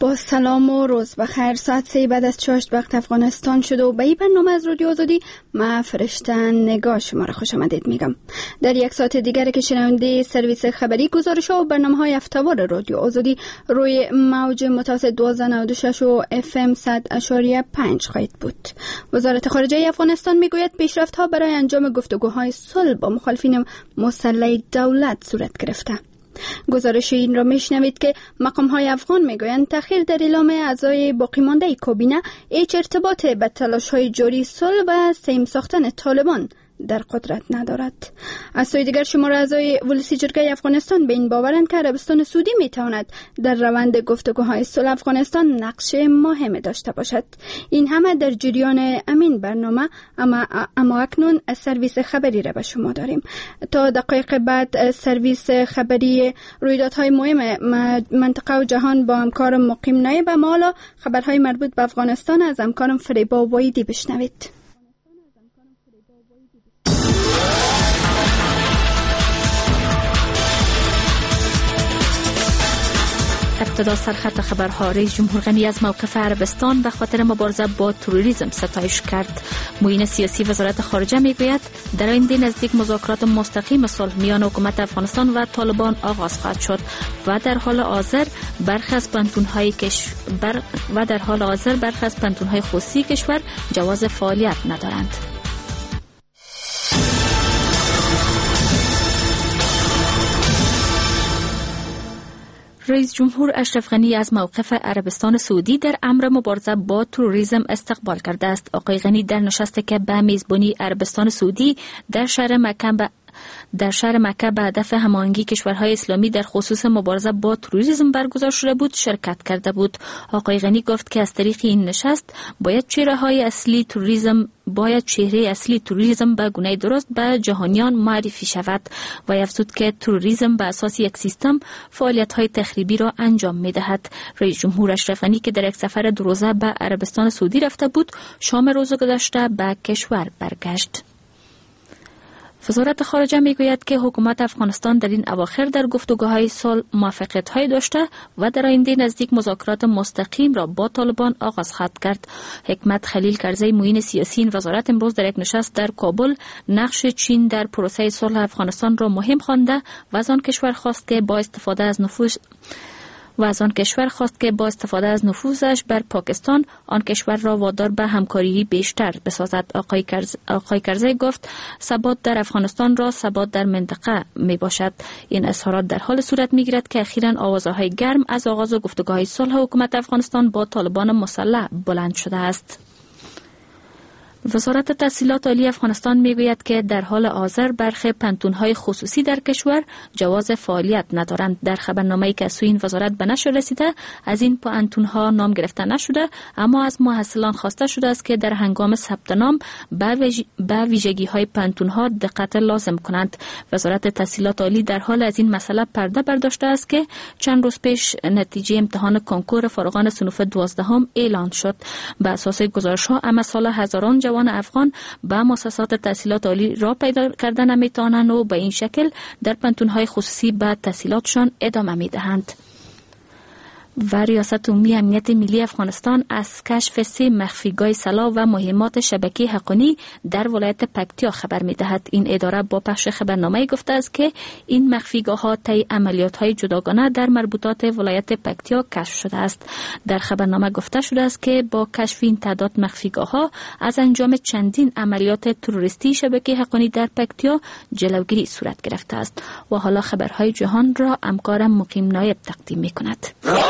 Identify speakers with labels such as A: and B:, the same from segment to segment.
A: با سلام و روز بخیر. ساعت 3 بعد از چاشت وقت افغانستان شد و به این برنامه از رادیو آزادی من فرشته نگاه شما را خوش آمدید میگم. در یک ساعت دیگر که شنونده سرویس خبری، گزارش ها و برنامه‌های هفته‌وار رادیو آزادی روی موج متوسط 1296 و FM 100.5 خواهید بود. وزارت خارجه افغانستان میگوید پیشرفت‌ها برای انجام گفتگوهای صلح با مخالفین مسلح دولت صورت گرفته. گزارش این را میشنوید که مقام‌های افغان میگویند تأخیر در اعلام اعضای باقی مانده کابینه هیچ ارتباطی به تلاش‌های جاری صلح و سیم ساختن طالبان در قدرت ندارد. از سوی دیگر شمار اعضای ولسی جرگه افغانستان به این باورند که عربستان سعودی میتواند در روند گفتگوهای صلح افغانستان نقش مهمی داشته باشد. این همه در جریان امین برنامه، اما اکنون سرویس خبری را به شما داریم. تا دقایق بعد سرویس خبری رویدادهای مهم منطقه و جهان با همکارم مقیم نایب و مالا خبرهای مربوط به افغانستان از همکارم فریبا وایدی بشنوید.
B: ابتدا سرخط خبرها. رئیس جمهور غنی از موقف عربستان به خاطر مبارزه با تروریسم ستایش کرد. معین سیاسی وزارت خارجه میگوید در آینده نزدیک مذاکرات مستقیم صلح میان حکومت افغانستان و طالبان آغاز خواهد شد و در حال حاضر برخی از پنتونهای خصوصی کشور جواز فعالیت ندارند. رئیس جمهور اشرف غنی از موقف عربستان سعودی در امر مبارزه با تروریسم استقبال کرده است. آقای غنی در نشستی که به میزبانی عربستان سعودی در شهر مکه به هدف هماهنگی کشورهای اسلامی در خصوص مبارزه با تروریسم برگزار شده بود شرکت کرده بود. آقای غنی گفت که از طریق این نشست باید چهره اصلی تروریسم به گونه درست به جهانیان معرفی شود و افزود که تروریسم به اساس یک سیستم فعالیت‌های تخریبی را انجام می‌دهد. رئیس جمهور اشرف غنی که در یک سفر 2 روزه به عربستان سعودی رفته بود، شام روز گذشته به کشور برگشت. وزارت خارجه میگوید که حکومت افغانستان در این اواخر در گفتگوهای صلح موفقیت‌های داشته و در آینده نزدیک مذاکرات مستقیم را با طالبان آغاز خواهد کرد. حکمت خلیل کرزی معین سیاسی این وزارت امروز در یک نشست در کابل نقش چین در پروسه صلح افغانستان را مهم خوانده و از آن کشور خواست که با استفاده از نفوذش بر پاکستان آن کشور را وادار به همکاری بیشتر بسازد. آقای کرزی گفت ثبات در افغانستان را ثبات در منطقه می باشد. این اظهارات در حال صورت می گیرد که اخیراً آوازهای گرم از آغاز گفتگوهای صلح حکومت افغانستان با طالبان مسلح بلند شده است. وزارت تحصیلات عالی افغانستان میگوید که در حال حاضر برخی پنتونهای خصوصی در کشور جواز فعالیت ندارند. در خبرنامه‌ای که از سوی این وزارت به نشر رسیده از این پنتونها نام گرفته نشده، اما از محصلان خواسته شده است که در هنگام ثبت نام به ویژگی‌های پنتونها دقت لازم کنند. وزارت تحصیلات عالی در حال از این مسئله پرده برداشته است که چند روز پیش نتیجه امتحان کنکور فارغان صنف 12 اعلان شد. به اساس گزارش‌ها اما سال هزاران جوان افغان به مؤسسات تحصیلات عالی را پیدا کردن نمیتوانند و به این شکل در پنتونهای خصوصی به تحصیلاتشان ادامه میدهند. و ریاست عمومی امنیت ملی افغانستان از کشف 3 مخفیگاه سلاح و مهمات شبکه حقانی در ولایت پکتیا خبر می‌دهد. این اداره با پخش خبرنامه گفته است که این مخفیگاه‌ها طی عملیات‌های جداگانه در مربوطات ولایت پکتیا کشف شده است. در خبرنامه گفته شده است که با کشف این تعداد مخفیگاه‌ها از انجام چندین عملیات تروریستی شبکه حقانی در پکتیا جلوگیری صورت گرفته است. و حالا خبرهای جهان را همکارم مقیم نایب تقدیم می‌کند.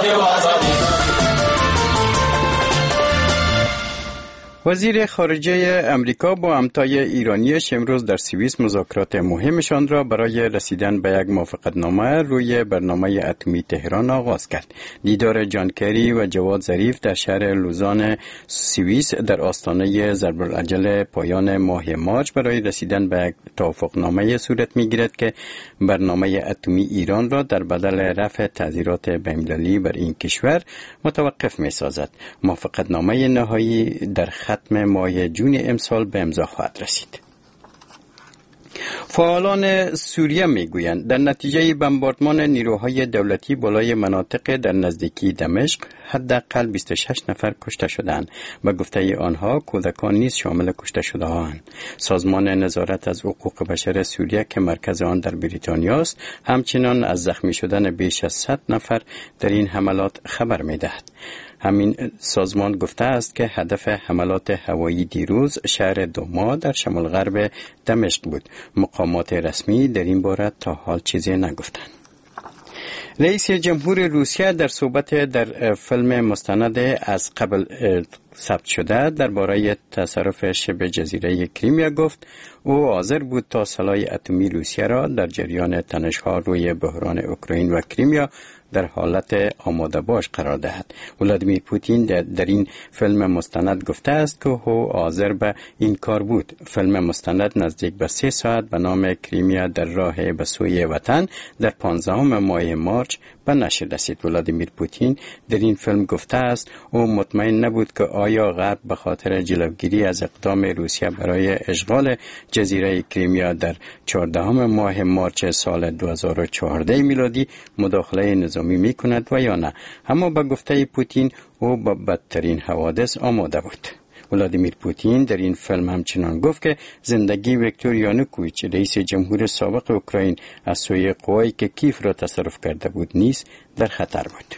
C: وزیر خارجه امریکا با همتای ایرانیش امروز در سوئیس مذاکرات مهمشان را برای رسیدن به یک موافقتنامه روی برنامه اتمی تهران آغاز کرد. دیدار جان کری و جواد ظریف در شهر لوزان سوئیس در آستانه ضرب‌العجل پایان ماه مارس برای رسیدن به یک توافقنامه صورت می‌گیرد که برنامه اتمی ایران را در بدل رفع تعزیرات بین‌المللی بر این کشور متوقف می‌سازد. موافقتنامه نهایی در ختم ماه جون امسال به امضا خواهد رسید. فعالان سوریه میگویند در نتیجه بمباردمان نیروهای دولتی بالای مناطق در نزدیکی دمشق حداقل 26 نفر کشته شدند. به گفته آنها کودکان نیز شامل کشته شده اند. سازمان نظارت از حقوق بشر سوریه که مرکز آن در بریتانیا است همچنان از زخمی شدن بیش از 100 نفر در این حملات خبر می‌دهد. همین سازمان گفته است که هدف حملات هوایی دیروز شهر دوما در شمال غرب دمشق بود. مقامات رسمی در این باره تا حال چیزی نگفتند. رئیس جمهور روسیه در صحبت در فیلم مستند از قبل ثبت شده درباره تصرف شبه جزیره کریمیا گفت او حاضر بود تا سلاح اتمی روسیه را در جریان تنش‌ها روی بحران اوکراین و کریمیا در حالت آماده باش قرار دهد. ولادیمیر پوتین در این فیلم مستند گفته است که او حاضر به این کار بود. فیلم مستند نزدیک به 3 ساعت به نام کریمیا در راه به سوی وطن در 15 ماه مارچ به نشر رسید. ولادیمیر پوتین در این فیلم گفته است او مطمئن نبود که آیا غرب به خاطر جلوگیری از اقدام روسیه برای اشغال جزیره کریمیا در 14 ماه مارچ سال 2014 میلادی مداخله نظامی می کند و یا نه. اما به گفته پوتین او به بدترین حوادث آماده بود. ولادیمیر پوتین در این فیلم همچنان گفت که زندگی ویکتور یانوکوویچ رئیس جمهور سابق اوکراین از سوی قوایی که کیف را تصرف کرده بود نیز در خطر بود.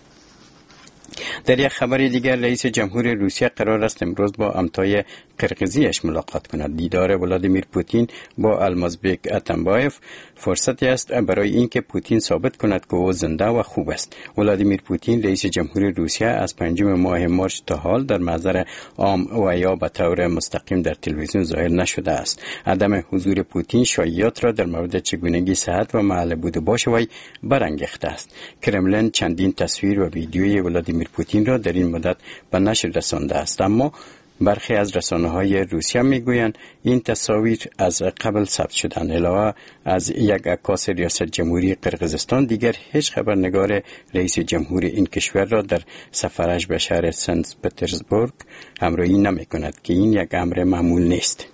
C: در یک خبر دیگر رئیس جمهور روسیه قرار است امروز با امتای قرقیزیش ملاقات کند. دیدار ولادیمیر پوتین با المازبک اتنبایف فرصتی است برای اینکه پوتین ثابت کند که او زنده و خوب است. ولادیمیر پوتین رئیس جمهور روسیه از 5 ماه مارچ تا حال در محضر عام و یا به طور مستقیم در تلویزیون ظاهر نشده است. عدم حضور پوتین شایعات را در مورد چگونگی صحت و محل بود باش وی برانگیخته است. کرملین چندین تصویر و ویدیوی ولادیمیر پوتین را در این مدت به نشر رسانده است، اما برخی از رسانه‌های روسیه میگویند این تصاویر از قبل ثبت شدند. علاوه از یک عکاس ریاست جمهوری قرقیزستان دیگر هیچ خبرنگار رئیس جمهور این کشور را در سفرش به شهر سنت پترزبورگ همراهی نمی‌کند که این یک امر معمول نیست.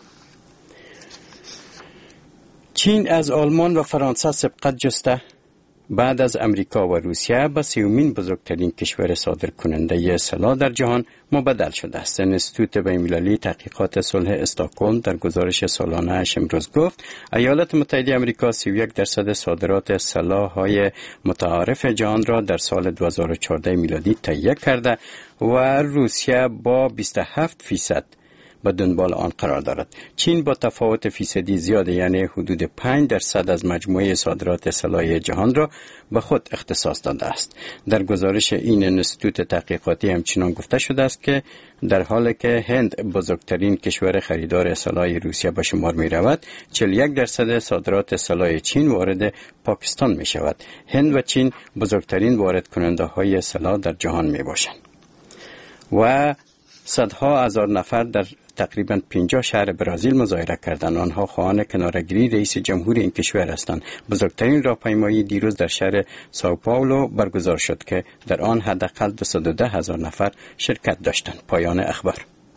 C: چین از آلمان و فرانسه سبقت جسته بعد از امریکا و روسیه به 30مین بزرگترین کشور صادرکننده سلاح در جهان مبدل شده است. انستیتوت بین‌المللی تحقیقات صلح استکهلم در گزارش سالانه‌اش امروز گفت ایالات متحده آمریکا 31% صادرات سلاح‌های متعارف جهان را در سال 2014 میلادی تهیه کرده و روسیه با 27% به دنبال آن قرار دارد. چین با تفاوت فیصدی زیاد یعنی حدود 5% از مجموعه صادرات سلاح جهان را به خود اختصاص داده است. در گزارش این انستیتوت تحقیقاتی همچنان گفته شده است که در حالی که هند بزرگترین کشور خریدار سلاح روسیه به شمار می رود، 41% صادرات سلاح چین وارد پاکستان می شود. هند و چین بزرگترین وارد کننده های سلاح در جهان می باشند و صدها هزار نفر در تقریباً 50 شهر برزیل مظاهره کردند. آنها خواهان کنارگیری رئیس جمهور این کشور هستند. بزرگترین راهپیمایی دیروز در شهر ساو پائولو برگزار شد که در آن حداقل 210,000 نفر شرکت داشتند. پایان اخبار.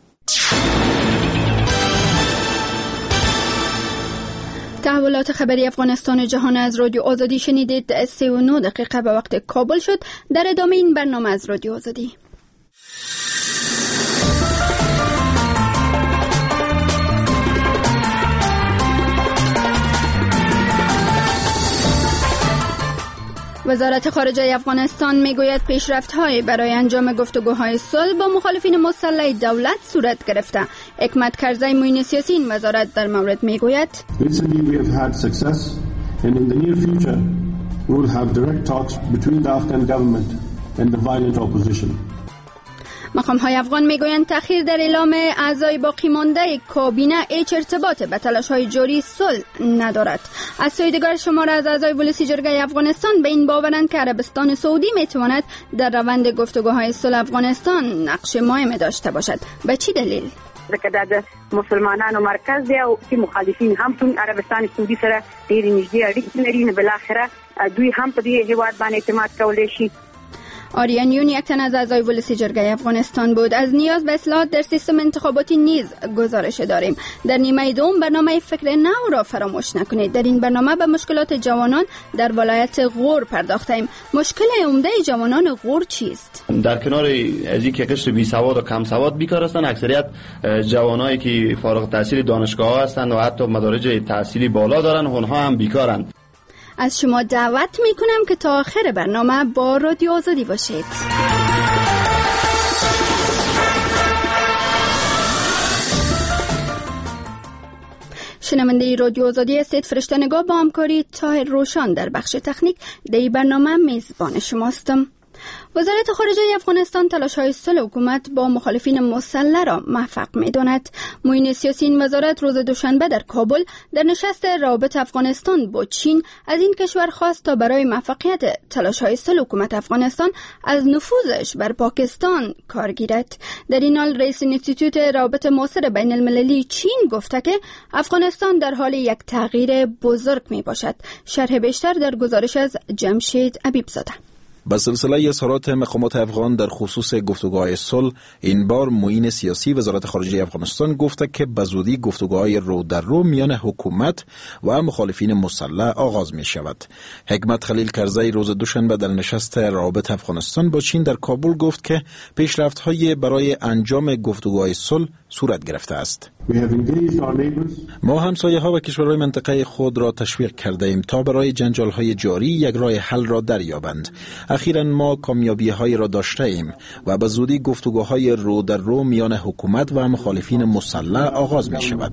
A: تحولات خبری افغانستان و جهان از رادیو آزادی شنیدید. 39 دقیقه به وقت کابل شد. در ادامه این برنامه از رادیو آزادی. وزارت خارجه افغانستان میگوید پیشرفت‌های برای انجام گفتگوهای صلح با مخالفین مسلح دولت صورت گرفته. حکمت کرزی معین سیاسی این وزارت در مورد میگوید
D: Recently we have had success and in the near future we will have direct talks between the Afghan government and the violent opposition.
A: مقام‌های افغان میگویند تأخیر در اعلام اعضای باقی مانده کابینه هیچ ارتباط به تلاش‌های جاری صلح ندارد. از سوی دیگر شمار از اعضای ولسی جرگه افغانستان به این باورند که عربستان سعودی میتواند در روند گفتگوهای صلح افغانستان نقش مهم داشته باشد. به چه دلیل؟
E: ځکه دا د مسلمانانو مرکز دی او چې مخالفین هم تون عربستان سعودي سره ډېر نږدې اړیکې لري، نه بل اخره دوی هم په دې هیواد باندې اعتماد کولی شي.
A: آریانیون یک تن از اعضای ولسی جرگه افغانستان بود. از نیاز به اصلاحات در سیستم انتخاباتی نیز گزارش داریم. در نیمه دوم برنامه فکر نو را فراموش نکنید. در این برنامه به مشکلات جوانان در ولایت غور پرداختیم. مشکل عمده جوانان غور چیست؟
F: در کنار از اینکه قشر بی سواد و کم سواد بیکار هستند، اکثریت جوانایی که فارغ التحصیل دانشگاه هستند و حتی مدارج تحصیلی بالا دارند اونها هم بیکارند.
A: از شما دعوت میکنم که تا آخر برنامه با رادیو آزادی باشید. شنونده رادیو آزادی هستید. فرشته نگاه با همکاری طاهر روشان در بخش تکنیک در برنامه میزبان شماستم. وزارت خارجه افغانستان تلاش‌های صلح حکومت با مخالفین مسلح را موفق می‌داند. معین سیاسی این وزارت روز دوشنبه در کابل در نشست روابط افغانستان با چین از این کشور خواست تا برای موفقیت تلاش‌های صلح حکومت افغانستان از نفوذش بر پاکستان کار گیرد. در این حال رئیس انستیتوت روابط معاصر بین المللی چین گفته که افغانستان در حال یک تغییر بزرگ میباشد. شرح بیشتر در گزارش از جمشید حبیبزاده.
G: به سلسله اظهارات مقامات افغان در خصوص گفتگوهای صلح، این بار معین سیاسی وزارت خارجه افغانستان گفته که به زودی گفتگوهای رو در رو میان حکومت و مخالفین مسلح آغاز می شود. حکمت خلیل کرزی روز دوشنبه در نشست روابط افغانستان با چین در کابل گفت که پیشرفت‌های برای انجام گفتگوهای صلح صورت گرفته است. ما همسایه‌ها و کشورهای منطقه خود را تشویق کرده ایم تا برای جنجال‌های جاری یک راه حل را دریابند. اخیراً ما کامیابی‌هایی را داشته ایم و به زودی گفتگوهای رو در رو میان حکومت و مخالفین مسلح آغاز می شود.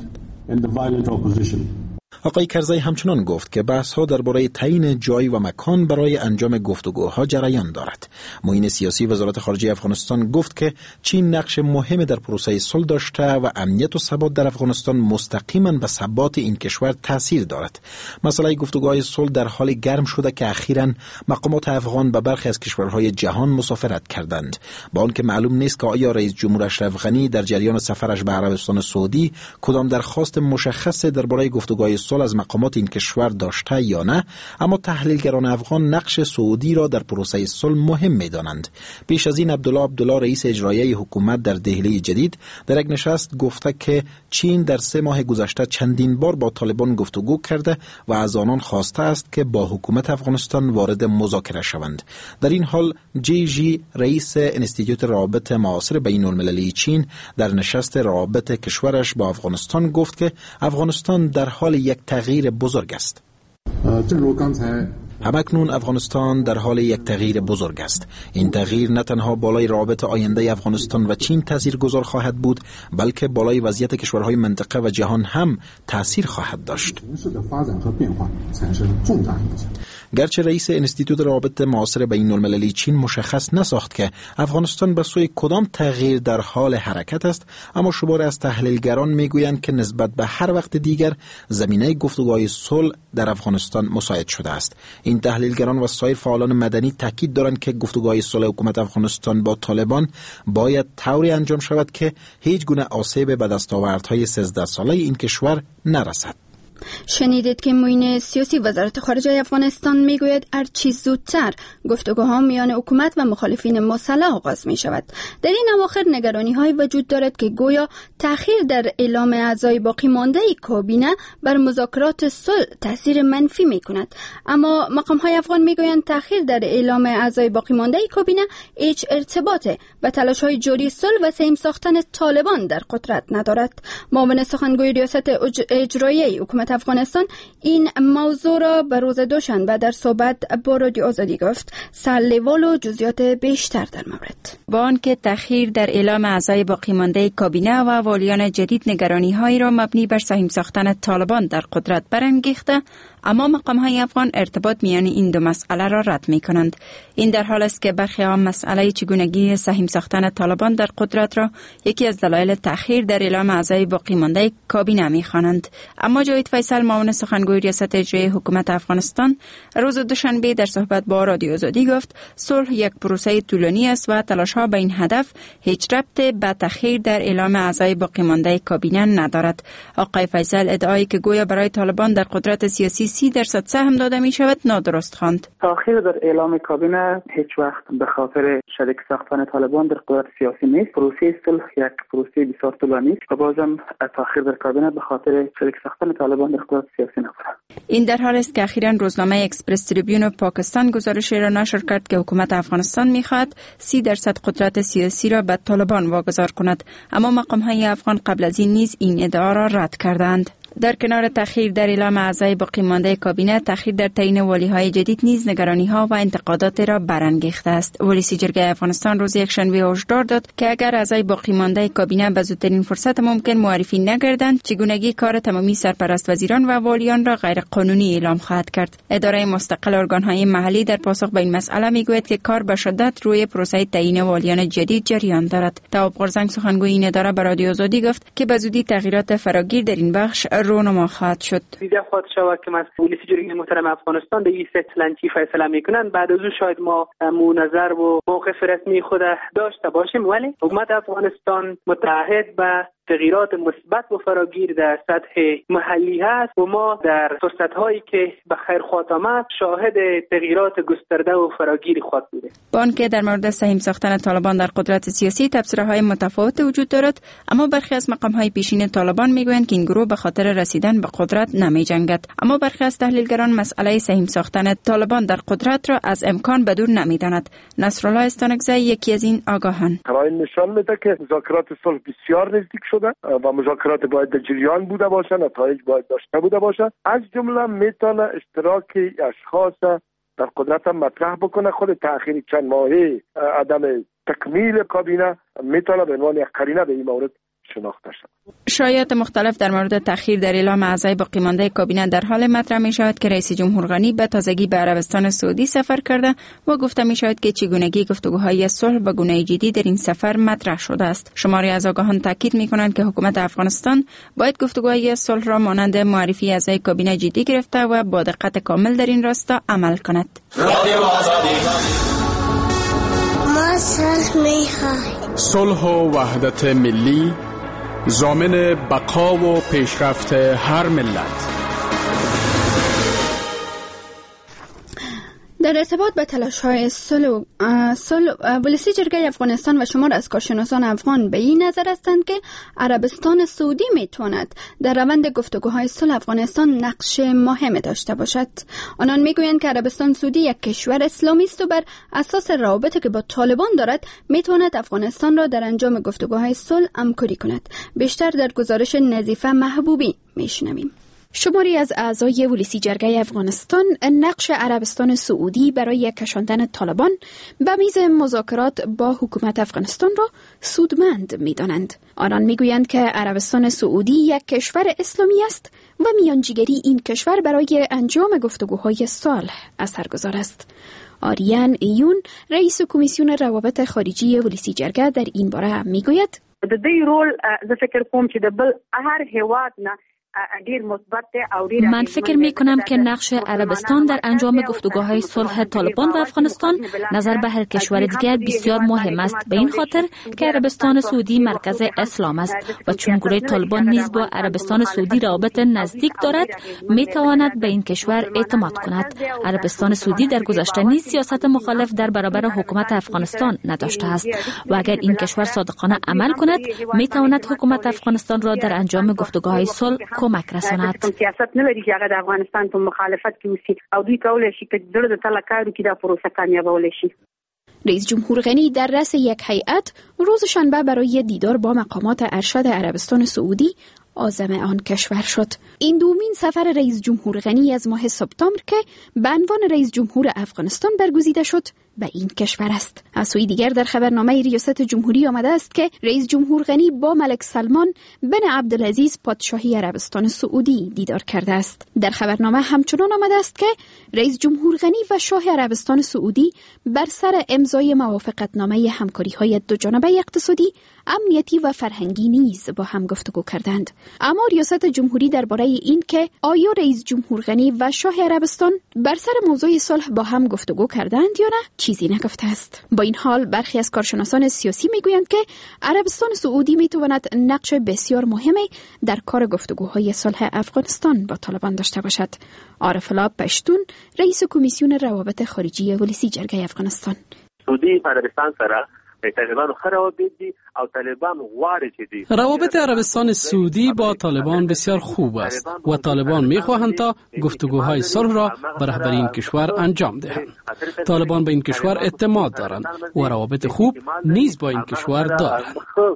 G: آقای کرزی همچنان گفت که بحث‌ها درباره تعیین جای و مکان برای انجام گفتگوها جریان دارد. معین سیاسی وزارت خارجه افغانستان گفت که چین نقش مهمی در پروسه صلح داشته و امنیت و ثبات در افغانستان مستقیما به ثبات این کشور تاثیر دارد. مسئله گفتگوهای صلح در حال گرم شده که اخیراً مقامات افغان به برخی از کشورهای جهان مسافرت کردند. با آنکه معلوم نیست که آیا رئیس جمهور اشرف غنی در جریان سفرش به عربستان سعودی کدام درخواست مشخص درباره گفتگوهای صلح از مقامات این کشور داشته یا نه، اما تحلیلگران افغان نقش سعودی را در پروسه صلح مهم می‌دانند. پیش از این عبدالله رئیس اجرایی حکومت در دهلی جدید در یک نشست گفته که چین در 3 ماه گذشته چندین بار با طالبان گفتگو کرده و از آنان خواسته است که با حکومت افغانستان وارد مذاکره شوند. در این حال جی رئیس انستیتوت روابط معاصر بین المللی چین در نشست روابط کشورش با افغانستان گفت که افغانستان در حال یک تغییر بزرگ است. همکنون افغانستان در حال یک تغییر بزرگ است. این تغییر نه تنها بالای روابط آینده افغانستان و چین تاثیرگذار خواهد بود، بلکه بالای وضعیت کشورهای منطقه و جهان هم تاثیر خواهد داشت. گرچه رئیس انستیتوت روابط معاصر بین المللی چین مشخص نساخت که افغانستان به سوی کدام تغییر در حال حرکت است، اما شماری از تحلیلگران میگویند که نسبت به هر وقت دیگر زمینه گفتگوهای صلح در افغانستان مساعد شده است. این تحلیلگران و سایر فعالان مدنی تاکید دارند که گفتگوهای صلح حکومت افغانستان با طالبان باید طوری انجام شود که هیچ گونه آسیب به دستاوردهای 13 ساله این کشور نرسد.
A: شنیدید که معین سیاسی وزارت خارجه افغانستان میگوید هرچی زودتر گفتگوها میان حکومت و مخالفین مسلح آغاز می شود. در این اواخر نگرانی های وجود دارد که گویا تأخیر در اعلام اعضای باقی مانده کابینه بر مذاکرات صلح تاثیر منفی می کند. اما مقام های افغان میگویند تأخیر در اعلام اعضای باقی مانده کابینه هیچ ارتباطی به تلاش های جاری صلح و سهم ساختن طالبان در قدرت ندارد. معاون سخنگوی ریاست اجرایی حکومت افغانستان این موضوع را به روز دوشنبه در صحبت با رادیو آزادی گفت. سرلیوال و جزئیات بیشتر در مورد.
H: با آنکه تأخیر در اعلام اعضای باقی مانده کابینه و والیان جدید نگرانی‌هایی را مبنی بر سهم ساختن طالبان در قدرت برانگیخته، اما مقام‌های افغان ارتباط میان این دو مسئله را رد می‌کنند. این در حال است که برخی ها مسئله چگونگی سهم ساختن طالبان در قدرت را یکی از دلایل تأخیر در اعلام اعضای باقی مانده کابینه می‌خوانند. اما جاوید فیصل معاون سخنگوی ریاست اجرایی حکومت افغانستان روز دوشنبه در صحبت با رادیو آزادی گفت صلح یک پروسه طولانی است و تلاش‌ها به این هدف هیچ ربطی به تأخیر در اعلام اعضای باقی مانده کابینه ندارد. آقای فیصل ادعای که گویا برای طالبان در قدرت سیاسی 30% سهم داده می شود نادرست خواند.
I: تأخیر در اعلام کابینه هیچ وقت به خاطر شریک ساختن طالبان در قدرت سیاسی نیست. پروسه صلح یک پروسه بسیار طولانی است و بازم تأخیر در کابینه به خاطر شریک ساختن طالبان در قدرت سیاسی نبود.
H: این در حال است که اخیراً روزنامه اکسپرس تریبیون پاکستان گزارشی را نشر کرد که حکومت افغانستان می‌خواهد 30% قدرت سیاسی را به طالبان واگذار کند، اما مقام‌های افغان قبل از این نیز این ادعا را رد کردند. در کنار تأخیر در اعلام اعضای باقی مانده کابینه، تأخیر در تعیین والی‌های جدید نیز نگرانی‌ها و انتقادات را برانگیخته است. ولی جرگه افغانستان روز یکشنبه هشدار داد که اگر اعضای باقی مانده کابینه به زودترین فرصت ممکن معرفی نگردند، چگونگی کار تمامی سرپرست وزیران و والیان را غیر قانونی اعلام خواهد کرد. اداره مستقل ارگان‌های محلی در پاسخ به این مسئله میگوید که کار به شدت روی پروسه تعیین والیان جدید جریان دارد. تواب قرزنگ سخنگوی این اداره به رادیو آزادی گفت که به زودی تغییرات فراگیر در این بخش رونما خواهد شد.
J: دیده خواهد شود که مسئولین جرگه محترم افغانستان در این سطح چی فیصله میکنن. بعد از او شاید ما نظر و موقف رسمی خود داشته باشیم، ولی حکومت افغانستان متعهد به تغییرات مثبت و فراگیر در سطح محلی هست و ما در فرصت‌هایی که به خیر خواهد آمد شاهد تغییرات گسترده و فراگیری خواهد بوده.
H: با آنکه در مورد سهم ساختن طالبان در قدرت سیاسی تفسیرهای متفاوت وجود دارد، اما برخی از مقام‌های پیشین طالبان میگویند که این گروه به خاطر رسیدن به قدرت نمی‌جنگد. اما برخی از تحلیلگران مسئله سهم ساختن طالبان در قدرت را از امکان بدور نمی‌دانند. نصرالله استانکزی یکی از این آگاهان.
K: این نشان میده که مذاکرات صلح بسیار نزدیک شده و مذاکرات باید در جریان بوده باشه، نتایج باید داشته بوده باشه. از جمله میتونه اشتراک اشخاص در قدرت مطرح بکنه. خود تأخیر چند ماهه عدم تکمیل کابینه میتونه به عنوان یک قرینه به این مورد شناخته شد.
H: شایعات مختلف در مورد تأخیر در اعلام اعضای باقی مانده کابینه در حال مطرح می شود که رئیس جمهور غنی به تازگی به عربستان سعودی سفر کرده و گفته می شود که چگونگی گفتگوهای صلح به گونه جدی در این سفر مطرح شده است. شماری از آگاهان تاکید می کنند که حکومت افغانستان باید گفتگوهای صلح را مانند معرفی اعضای کابینه جدی گرفته و با دقت کامل در این راستا عمل کند.
L: ما صلح می خواهیم.
M: صلح و وحدت ملی ضامن بقا و پیشرفت هر ملت.
A: در ارتباط به تلاش‌های صلح ولسی جرگه افغانستان و شمار از کارشناسان افغان به این نظر هستند که عربستان سعودی میتواند در روند گفتگوهای صلح افغانستان نقش مهمی داشته باشد. آنان میگویند که عربستان سعودی یک کشور اسلامی است و بر اساس روابطی که با طالبان دارد میتواند افغانستان را در انجام گفتگوهای صلح همکاری کند. بیشتر در گزارش نظیفه محبوبی میشنویم.
N: شماری از اعضای ولسی جرگه افغانستان نقش عربستان سعودی برای کشاندن طالبان به میز مذاکرات با حکومت افغانستان را سودمند می‌دانند. آنان میگویند که عربستان سعودی یک کشور اسلامی است و میانجیگری این کشور برای انجام گفتگوهای صلح اثرگذار است. آریان ایون رئیس کمیسیون روابط خارجی ولسی جرگه در این باره میگوید:
E: د دې رول زه فکر کوم چې د بل هر هیواد نه
B: من فکر می کنم که نقش عربستان در انجام گفتگوهای صلح طالبان و افغانستان نظر به هر کشور دیگر بسیار مهم است، به این خاطر که عربستان سعودی مرکز اسلام است و چون گروه طالبان نیز با عربستان سعودی روابط نزدیک دارد می تواند به این کشور اعتماد کند. عربستان سعودی در گذشته نیز سیاست مخالف در برابر حکومت افغانستان نداشته است و اگر این کشور صادقانه عمل کند می تواند حکومت افغانستان را در انجام گفتگوهای صلح کمک رساند.
E: سیاست نه لري چې هغه د افغانستان په مخالفت کې وسی او دوی کولای شي چې د تلکارو کې د پروسه کامیابول شي.
N: رئیس جمهور غنی در رأس یک هیئت روز شنبه برای دیدار با مقامات ارشد عربستان سعودی عازم آن کشور شد. این دومین سفر رئیس جمهور غنی از ماه سپتامبر که به عنوان رئیس جمهور افغانستان برگزیده شد به این کشور است. از سوی دیگر در خبرنامه ریاست جمهوری آمده است که رئیس جمهور غنی با ملک سلمان بن عبدالعزیز پادشاهی عربستان سعودی دیدار کرده است. در خبرنامه همچنان آمده است که رئیس جمهور غنی و شاه عربستان سعودی بر سر امضای موافقتنامه همکاری‌های دوجانبه اقتصادی، امنیتی و فرهنگی نیز با هم گفتگو کردند. اما ریاست جمهوری درباره این که آیا رئیس جمهور غنی و شاه عربستان بر سر موضوع صلح با هم گفتگو کردند یا نه چیزی نگفته است. با این حال برخی از کارشناسان سیاسی میگویند که عربستان سعودی میتواند نقش بسیار مهمی در کار گفتگوهای صلح افغانستان با طالبان داشته باشد. عارف الله پشتون، رئیس کمیسیون روابط خارجی ولسی جرګې افغانستان:
O: سعودي عربستان سره طالبان خراب دي او طالبان غواړي چې دي.
M: روابط عربستان سعودی با طالبان بسیار خوب است و طالبان میخواهند تا گفتگوهای صلح را به رهبری این کشور انجام دهند. طالبان به این کشور اعتماد دارند و روابط خوب نیز با این کشور دارند.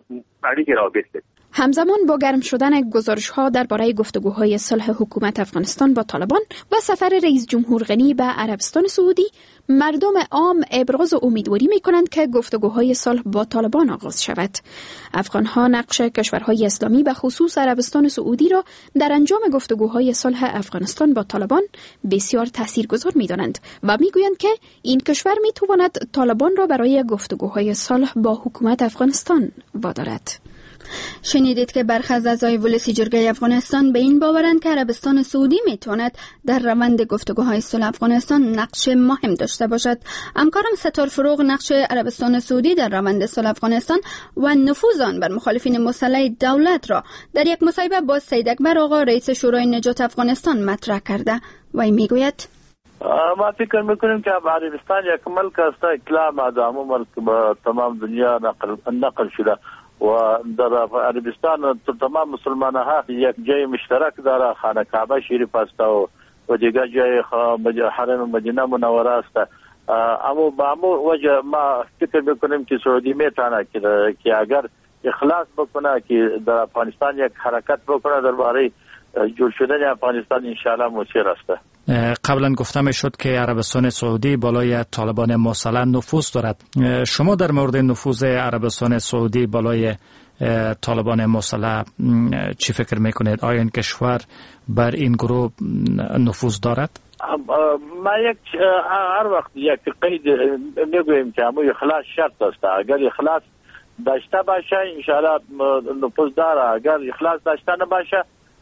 N: همزمان با گرم شدن گزارش‌ها درباره گفتگوهای صلح حکومت افغانستان با طالبان و سفر رئیس جمهور غنی به عربستان سعودی، مردم عام ابراز امیدواری می‌کنند که گفتگوهای صلح با طالبان آغاز شود. افغان‌ها نقش کشورهای اسلامی به خصوص عربستان سعودی را در انجام گفتگوهای صلح افغانستان با طالبان بسیار تاثیرگذار می‌دانند و می‌گویند که این کشور می‌تواند طالبان را برای گفتگوهای صلح با حکومت افغانستان وادارد.
A: شنیدید که برخی از اعضای ولسی جرګې افغانستان به این باورند که عربستان سعودی میتواند در روند گفتگوهای صلح افغانستان نقش مهم داشته باشد. همکارم ستار فروغ نقش عربستان سعودی در روند صلح افغانستان و نفوذ آن بر مخالفین مسلح دولت را در یک مصاحبه با سید اکبر آقا رئیس شورای نجات افغانستان مطرح کرده و این میگوید:
P: ما فکر میکنیم که عربستان یک ملک است، اطلاع مادام ملک به تمام دنیا نقل شده و در عربستان تمام مسلمان ها یک جای مشترک داره، خانه کعبه شریف است و دیگر جای حرم مدینه منوره است. اما با همون وجه ما فکر میکنیم که سعودی میتونه که اگر اخلاص بکنه که در افغانستان یک حرکت بکنه درباره جور شدن افغانستان انشاءالله مسیر است.
Q: قبلا گفته می شد که عربستان سعودی بالای طالبان مسلح نفوذ دارد. شما در مورد نفوذ عربستان سعودی بالای طالبان مسلح چی فکر میکنید؟ آیا این کشور بر این گروه نفوذ دارد؟
P: ما هر وقت یک قید میگویم که همون اخلاص شرط است. اگر اخلاص داشته باشه انشاءالله نفوذ داره، اگر اخلاص داشته نباشه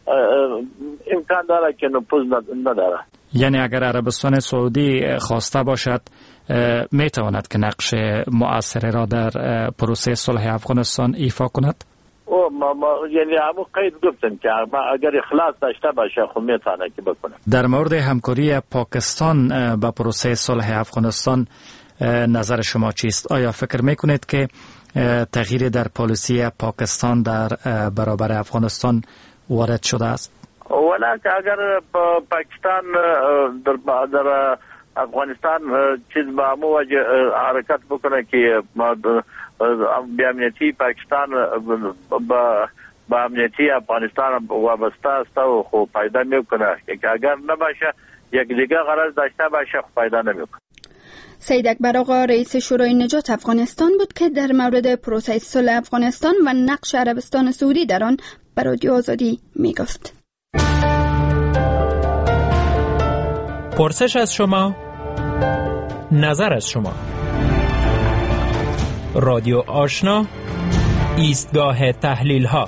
P: امکان داره که نفوذ نداره.
Q: یعنی اگر عربستان سعودی خواسته باشد میتواند که نقش مؤثر را در پروسه صلح افغانستان ایفا کند؟
P: یعنی همون قید گفتن که اگر اخلاص داشته باشه خود میتونه که بکنه.
Q: در مورد همکاری پاکستان با پروسه صلح افغانستان نظر شما چیست؟ آیا فکر میکنید که تغییر در پالیسی پاکستان در برابر افغانستان وارد شده است؟
P: ولی که اگر پاکستان در افغانستان چیز به همون وجه حرکت بکنه که به امنیتی پاکستان به امنیتی افغانستان وابسته است و خوب فایده میکنه، که اگر نباشه یک دیگه غرض داشته باشه خوب فایده نمیکنه.
A: سید اکبر آقا رئیس شورای نجات افغانستان بود که در مورد پروسه صلح افغانستان و نقش عربستان سعودی در آن به رادیو آزادی میگفت.
R: پرسش از شما، نظر از شما. رادیو آشنا، ایستگاه تحلیل ها.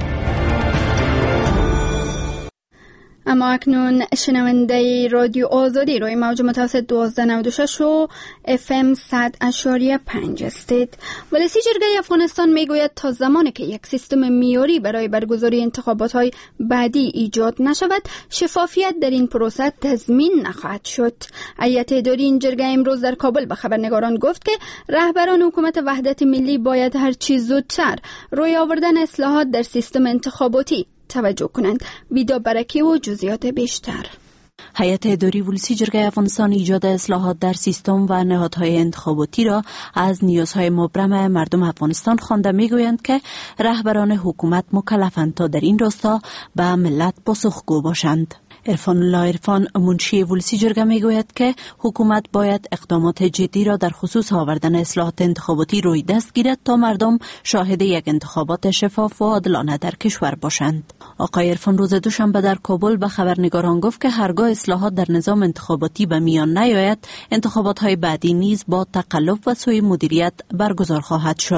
A: اما اکنون شنونده رادیو آزادی روی موج متوسط 1296 و FM 100.5 هستید. ولسی جرګې افغانستان میگوید تا زمانی که یک سیستم معیاری برای برگزاری انتخابات بعدی ایجاد نشود، شفافیت در این پروسه تضمین نخواهد شد. هیئت اداری این جرګه امروز در کابل به خبرنگاران گفت که رهبران حکومت وحدت ملی باید هر چه زودتر روی آوردن اصلاحات در سیستم انتخاباتی توجه کنند. ویدا برکی و جزئیات بیشتر.
S: هیئت اداری ولسی جرګې افغانستان ایجاد اصلاحات در سیستم و نهادهای انتخاباتی را از نیازهای مبرم مردم افغانستان خوانده میگویند که رهبران حکومت مکلفند تا در این راستا به ملت پاسخگو باشند. عرفان الله عرفان منشی ولسی جرګه میگوید که حکومت باید اقدامات جدی را در خصوص آوردن اصلاحات انتخاباتی روی دست گیرد تا مردم شاهد یک انتخابات شفاف و عادلانه در کشور باشند. آقای عرفان روز دوشنبه در کابل به خبرنگاران گفت که هرگاه اصلاحات در نظام انتخاباتی به میان نیاید، انتخابات های بعدی نیز با تقلب و سوء مدیریت برگزار خواهد شد.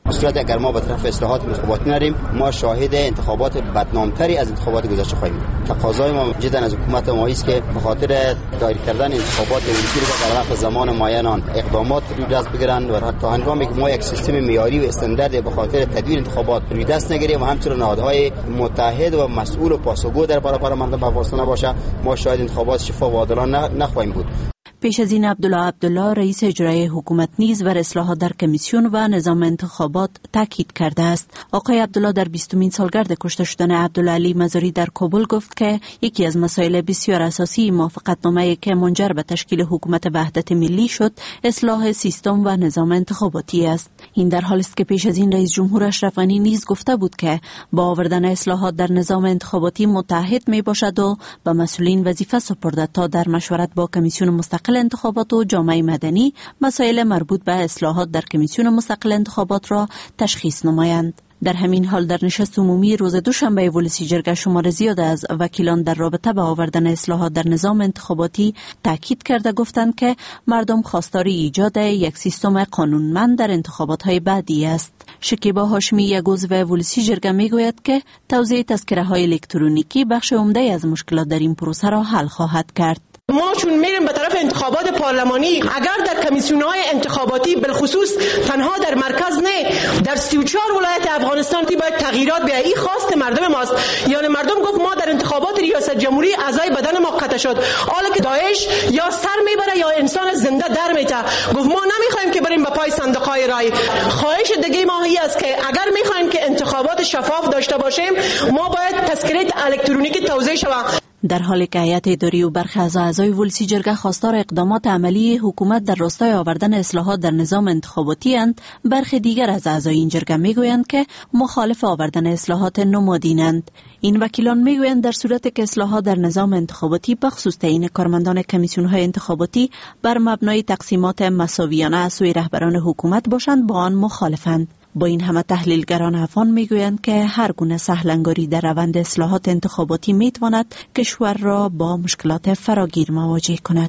T: صورت اگر ما به طرف اصلاحات انتخاباتی نریم، ما شاهد انتخابات بدنامتری از انتخابات گذشته خواهیم بود. تقاضای ما جدا از حکومت ما است که به خاطر دایر کردن انتخابات ریاسی رو در وقت زمان معین اقدامات روی دست بگیرند و تا هنگامی که ما یک سیستم معیاری و استاندارد به خاطر تدوین انتخابات روی دست نگیریم و همچنین نهادهای متحد و مسئول و پاسخگو در برابر مردم افغانستان نباشه، ما شاید انتخابات شفاف و عادلانه نخواهیم بود.
S: پیش از این عبدالله رئیس اجرایی حکومت نیز بر اصلاحات در کمیسیون و نظام انتخابات تاکید کرده است. آقای عبدالله در 20مین سالگرد کشته شدن عبدالعلی مزاری در کابل گفت که یکی از مسائل بسیار اساسی موافقتنامه‌ای که منجر به تشکیل حکومت وحدت ملی شد، اصلاح سیستم و نظام انتخاباتی است. این در حالی است که پیش از این رئیس جمهور اشرف غنی نیز گفته بود که با آوردن اصلاحات در نظام انتخاباتی متحد می باشد و به مسئولین وظیفه سپرده تا در مشورت با کمیسیون مستقل انتخابات و جامعه مدنی مسائل مربوط به اصلاحات در کمیسیون مستقل انتخابات را تشخیص نمایند. در همین حال در نشست عمومی روز دوشنبه ولسی جرگه شمار زیاد از وکیلان در رابطه با آوردن اصلاحات در نظام انتخاباتی تاکید کرده گفتند که مردم خواستار ایجاد یک سیستم قانونمند در انتخابات‌های بعدی است. شکیبا هاشمی یک عضو ولسی جرگه میگوید که توزیع تذکره‌های الکترونیکی بخش عمده از مشکلات در این پروسه را حل خواهد کرد.
U: ما چون میریم به طرف انتخابات پارلمانی، اگر در کمیسیون‌های انتخاباتی بالخصوص تنها در مرکز نه، در 34 ولایت افغانستان باید تغییرات بیاید. این خواست مردم ماست. یعنی مردم گفت ما در انتخابات ریاست جمهوری اعضای بدن ما قطع شد، حالا که داعش یا سر میبره یا انسان زنده در میته. گفت ما نمیخوایم که بریم به پای صندوق‌های رای. خواهش دیگه ما این است که اگر میخوایم که انتخابات شفاف داشته باشیم، ما باید تذکره الکترونیکی توزیع شود.
S: در حالی که هیئت اداری و برخی از اعضای ولسی جرگه خواستار اقدامات عملی حکومت در راستای آوردن اصلاحات در نظام انتخاباتی اند، برخی دیگر از اعضای این جرگه میگویند که مخالف آوردن اصلاحات نمادینند. این وکیلان میگویند در صورت که اصلاحات در نظام انتخاباتی بخصوص تعیین کارمندان کمیسیون‌های انتخاباتی بر مبنای تقسیمات مساویانه از سوی رهبران حکومت باشند، با آن مخالفند. با این همه تحلیلگران افغان میگویند که هر گونه سهلنگاری در روند اصلاحات انتخاباتی میتواند کشور را با مشکلات فراگیر مواجه کند.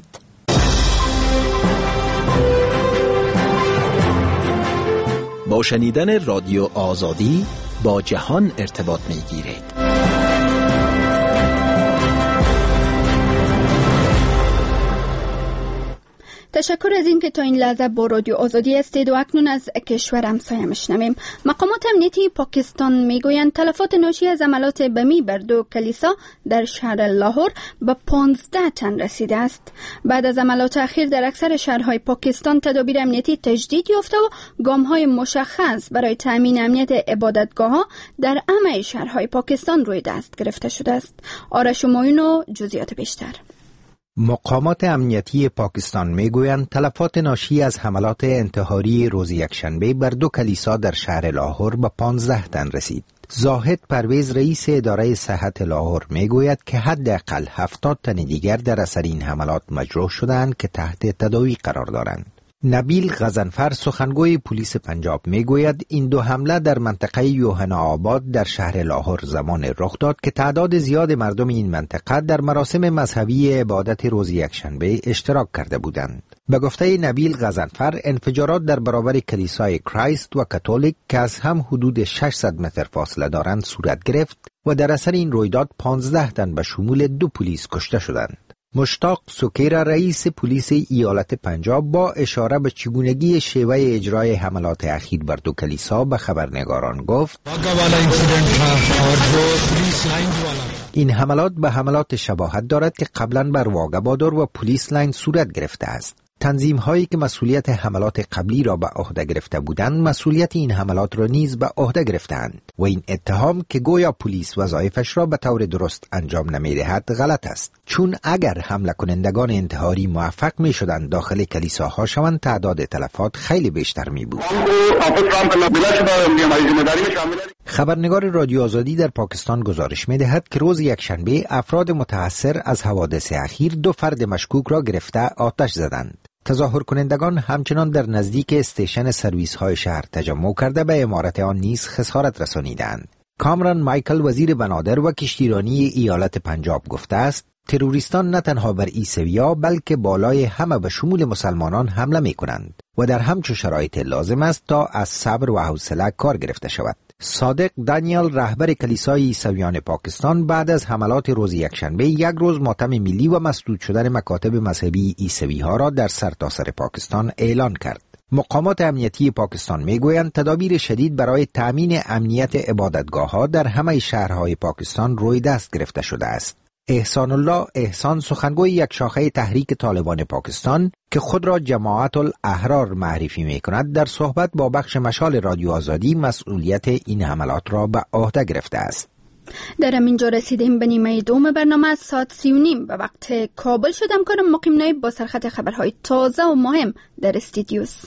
G: با شنیدن رادیو آزادی با جهان ارتباط میگیرید.
A: تشکر از این که تا این لحظه با رادیو آزادی هستید و اکنون از کشور همسایه میشنویم. مقامات امنیتی پاکستان میگویند تلفات ناشی از حملات بمی بر 2 کلیسا در شهر لاهور به 15 تن رسیده است. بعد از حملات اخیر در اکثر شهرهای پاکستان تدابیر امنیتی تجدید یافته و گام‌های مشخص برای تأمین امنیت عبادتگاه‌ها در همه شهرهای پاکستان روی دست گرفته شده است. آرش موین و جزئیات بیشتر.
V: مقامات امنیتی پاکستان میگویند تلفات ناشی از حملات انتحاری روز یکشنبه بر 2 کلیسا در شهر لاهور به 15 تن رسید. زاهد پرویز رئیس اداره صحت لاهور میگوید که حداقل 70 تن دیگر در اثر این حملات مجروح شدند که تحت تداوی قرار دارند. نبیل غزنفر سخنگوی پلیس پنجاب میگوید این 2 حمله در منطقه یوحنا آباد در شهر لاهور زمان رخ داد که تعداد زیاد مردم این منطقه در مراسم مذهبی عبادت روز یکشنبه اشتراک کرده بودند. به گفته نبیل غزنفر انفجارات در برابر کلیسای کرایست و کاتولیک که از هم حدود 600 متر فاصله دارند صورت گرفت و در اثر این رویداد 15 تن به شمول 2 پلیس کشته شدند. مشتاق سکیرا رئیس پلیس ایالت پنجاب با اشاره به چگونگی شیوه اجرای حملات اخیر بر 2 کلیسا به خبرنگاران گفت این حملات به حملات شباهت دارد که قبلا بر واگا بادر و پلیس لاین صورت گرفته است. تنظیم هایی که مسئولیت حملات قبلی را به عهده گرفته بودند مسئولیت این حملات را نیز به عهده گرفتند و این اتهام که گویا پلیس وظایفش را به طور درست انجام نمیدهد غلط است، چون اگر حمله کنندگان انتحاری موفق می شدند داخل کلیساها شوند تعداد تلفات خیلی بیشتر می بود. خبرنگار رادیو آزادی در پاکستان گزارش می دهد که روز یکشنبه افراد متاثر از حوادث اخیر 2 فرد مشکوک را گرفته آتش زدند. تظاهر کنندگان همچنان در نزدیک استیشن سرویس های شهر تجمع کرده به عمارت آن نیز خسارت رسانیدند. کامران مایکل وزیر بنادر و کشتیرانی ایالت پنجاب گفته است تروریستان نه تنها بر عیسویا بلکه بالای همه به شمول مسلمانان حمله می کنند. و در همچو شرایط لازم است تا از صبر و حوصله کار گرفته شود. صادق دانیال، رهبر کلیسای عیسویان پاکستان، بعد از حملات روز یکشنبه یک روز ماتم ملی و مسدود شدن مکاتب مذهبی عیسوی ها را در سرتاسر پاکستان اعلان کرد. مقامات امنیتی پاکستان میگویند تدابیر شدید برای تأمین امنیت عبادتگاه ها در همه شهرهای پاکستان روی دست گرفته شده است. احسان الله احسان، سخنگوی یک شاخه تحریک طالبان پاکستان که خود را جماعت الاحرار معرفی می کند، در صحبت با بخش مشال رادیو آزادی مسئولیت این حملات را به عهده گرفته است.
A: در همینجا رسیدیم به نیمه دوم برنامه. از ساعت 3:30 به وقت کابل شدم کنم مقیم نایب با سرخط خبرهای تازه و مهم در استودیوس.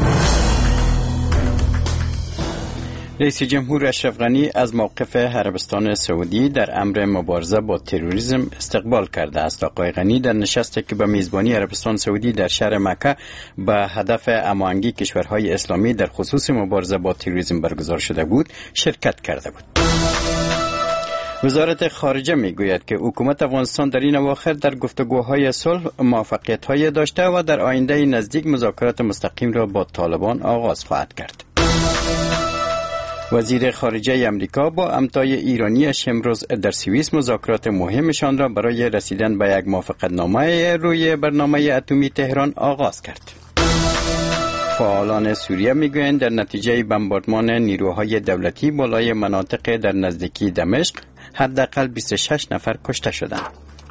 C: رئیس جمهور اشرف غنی از موقف عربستان سعودی در امر مبارزه با تروریسم استقبال کرده است. آقای غنی در نشستی که به میزبانی عربستان سعودی در شهر مکه به هدف هماهنگی کشورهای اسلامی در خصوص مبارزه با تروریسم برگزار شده بود شرکت کرده بود. وزارت خارجه میگوید که حکومت افغانستان در این اواخر در گفتگوهای صلح موفقیت‌های داشته و در آینده نزدیک مذاکرات مستقیم را با طالبان آغاز خواهد کرد. وزیر خارجه امریکا با همتای ایرانیش امروز در سوئیس مذاکرات مهمشان را برای رسیدن به یک موافقتنامه روی برنامه اتمی تهران آغاز کرد. فعالان سوریه میگویند در نتیجه بمباردمان نیروهای دولتی بالای مناطق در نزدیکی دمشق حداقل 26 نفر کشته شدند.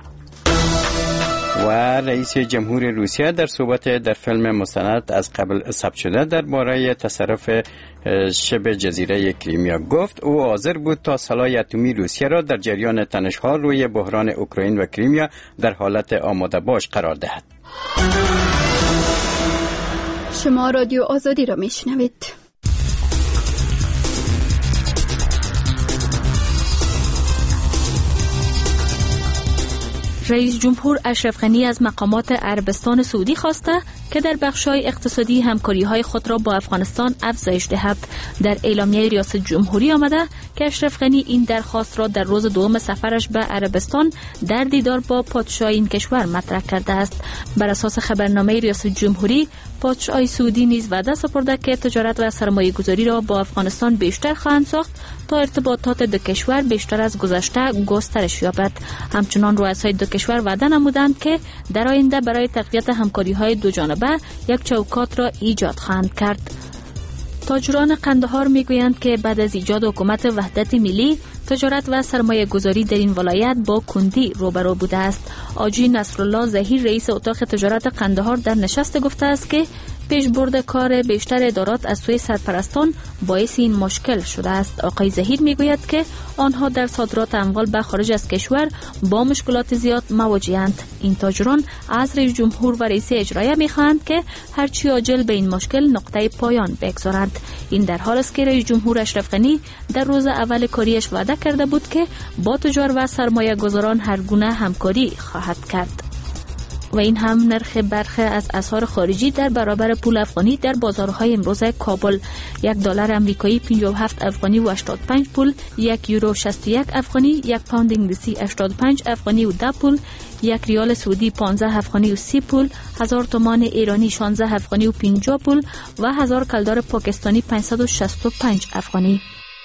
C: و رئیس جمهور روسیه در صحبت در فیلم مستند از قبل ثبت شده درباره تصرف شبه جزیره کریمیا گفت او حاضر بود تا سلاح اتمی روسیه را در جریان تنش‌ها روی بحران اوکراین و کریمیا در حالت آماده باش قرار دهد.
A: شما رادیو آزادی را میشنوید.
B: رئیس جمهور اشرف غنی از مقامات عربستان سعودی خواسته که در بخش‌های اقتصادی همکاری‌های خود را با افغانستان افزایش دهد. در اعلامیه ریاست جمهوری آمده که اشرف غنی این درخواست را در روز دوم سفرش به عربستان در دیدار با پادشاه این کشور مطرح کرده است. بر اساس خبرنامه ریاست جمهوری، پادشاه سعودی نیز وعده سپرده که تجارت و سرمایه‌گذاری را با افغانستان بیشتر خواهند ساخت تا ارتباطات دو کشور بیشتر از گذشته گسترش یابد. همچنان رؤسای دو کشور وعده نمودند که در آینده برای تقویت همکاری‌های دو جانبه یک چوکات را ایجاد خواهند کرد. تاجران قندهار میگویند که بعد از ایجاد حکومت وحدت ملی، تجارت و سرمایه گذاری در این ولایت با کندی روبرو بوده است. آجی نصرالله ظهیر رئیس اتاق تجارت قندهار در نشست گفته است که پیشبرد کار بیشتر ادارات از سوی سرپرستان باعث این مشکل شده است. آقای ظهیر میگوید که آنها در صادرات اموال به خارج از کشور با مشکلات زیاد مواجه‌اند. این تاجران از رئیس جمهور و رئیس اجرایی میخواهند که هرچی عاجل به این مشکل نقطه پایان بگذارند. این در حالی است که رئیس جمهور اشرف غنی در روز اول کاریش وعده کرده بود که با تجار و سرمایه گذاران هر گونه همکاری خواهد کرد. و این هم نرخ برخی از اسعار خارجی در برابر پول افغانی در بازارهای امروز کابل: $1 آمریکایی 57 افغانی و 85 پول، €1 61 افغانی، 1 پوند انگلیسی 85 افغانی و 10 پول، 1 ریال سعودی 15 افغانی و 30 پول، 1000 تومان ایرانی 16 افغانی و 50 پول و 1000 کلدار پاکستانی 565 افغانی.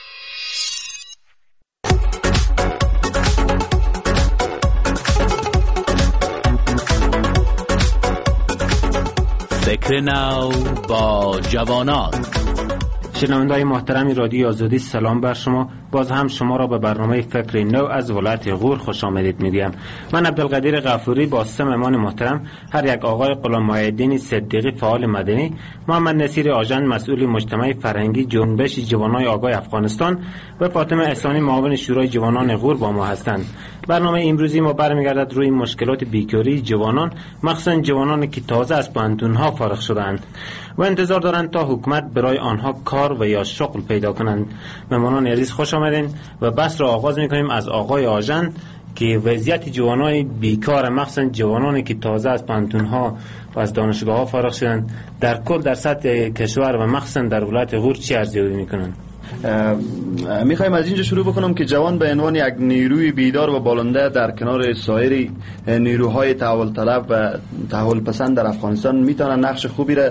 D: فکر نو با جوانان.
W: شنونده‌های محترم رادیو آزادی، سلام بر شما. باز هم شما را به برنامه فکر نو از ولایت غور خوش آمدید میگم. من عبدالقدیر غفوری با 3 مهمان محترم، هر یک آقای غلام محی‌الدین صدیقی فعال مدنی، محمد نصیر آژند مسئول مجتمع فرهنگی جنبش جوانان آگاه افغانستان و فاطمه احسانی معاون شورای جوانان غور با ما هستند. برنامه امروزی ما برمیگردد روی مشکلات بیکاری جوانان، مخصوصا جوانانی که تازه از پانتون‌ها فارغ شدند و انتظار دارند تا حکومت برای آنها کار و یا شغل پیدا کنند. مهمانان عزیز خوش آمدین و بحث را آغاز می‌کنیم از آقای آژند که وضعیت جوانای بیکار، مخصوصا جوانانی که تازه از پانتون‌ها و از دانشگاه‌ها فارغ شدند، در کل در سطح کشور و مخصوصا در ولایت غور چی ارزیابی می‌کنند؟
F: میخوایم از اینجا شروع بکنم که جوان به عنوان یک نیروی بیدار و بالنده در کنار سایر نیروهای تحول طلب و تحول پسند در افغانستان میتونه نقش خوبی را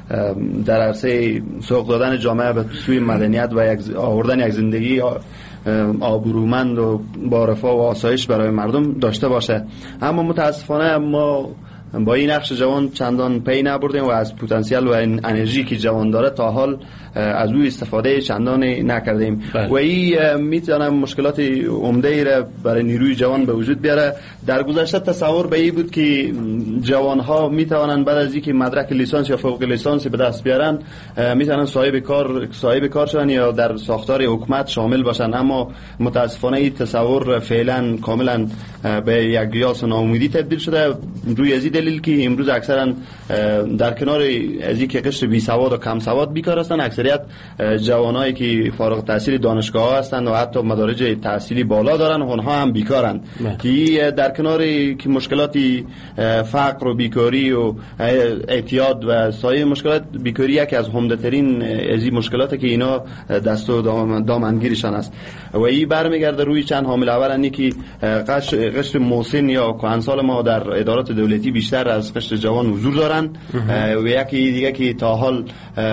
F: در عرصه سوق دادن جامعه به سوی مدنیت و آوردن یک زندگی آبرومند و با رفاه و آسایش برای مردم داشته باشه. اما متاسفانه ما با این نقش جوان چندان پی نبردیم و از پتانسیل و انرژی که جوان داره تا حال از او استفاده چندان نکردیم و این میتونه مشکلات عمده را برای نیروی جوان به وجود بیاره. در گذشته تصور به این بود که جوان ها میتوانند بعد از اینکه مدرک لیسانس یا فوق لیسانس به دست بیارن میتونن صاحب کار شدن یا در ساختار حکومت شامل باشن، اما متاسفانه این تصور فعلا کاملا به یک قیاس ناامیدی تبدیل شده، روی از دلیل که امروز اکثرا در کنار از اینکه قشر بی سواد و کم سواد بیکار هستند، اکثریت جوانایی که فارغ التحصیل دانشگاه هستند و حتی مدارج تحصیلی بالا دارن اونها هم بیکارند که در کنار که مشکلات فقر و بیکاری و اعتیاد و سایر مشکلات، بیکاری یکی از عمده ترین از این مشکلاتی که اینا دست و دامنگیرشان است و این برمیگرده روی چند عامل. اولا که قشر مسن یا کهنسال ما در ادارات دولتی بیشتر از قشر جوان حضور دارن و یکی دیگه که تا حال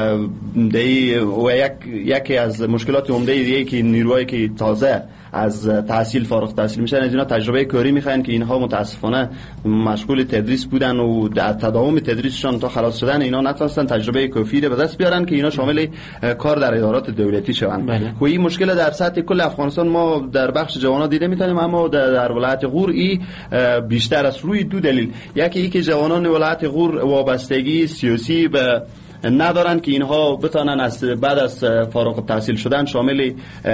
F: یکی از مشکلات عمده دیگه که نیروهایی که تازه از تحصیل فارغ التحصیل میشن از اینا تجربه کاری میخواین که اینها متاسفانه مشغول تدریس بودن و در تداوم تدریسشان تا خلاص شدن اینا نتونستن تجربه کافی رو به دست بیارن که اینا شامل کار در ادارات دولتی شوند. و این مشکل در سطح کل افغانستان ما در بخش جوانا دیده میتونیم، اما در ولایت غور ای بیشتر از روی دو دلیل. یکی ای که جوانان ولایت غور وابستگی سیاسی به ندارن که اینها بتانن از بعد از فارغ التحصیل شدن شامل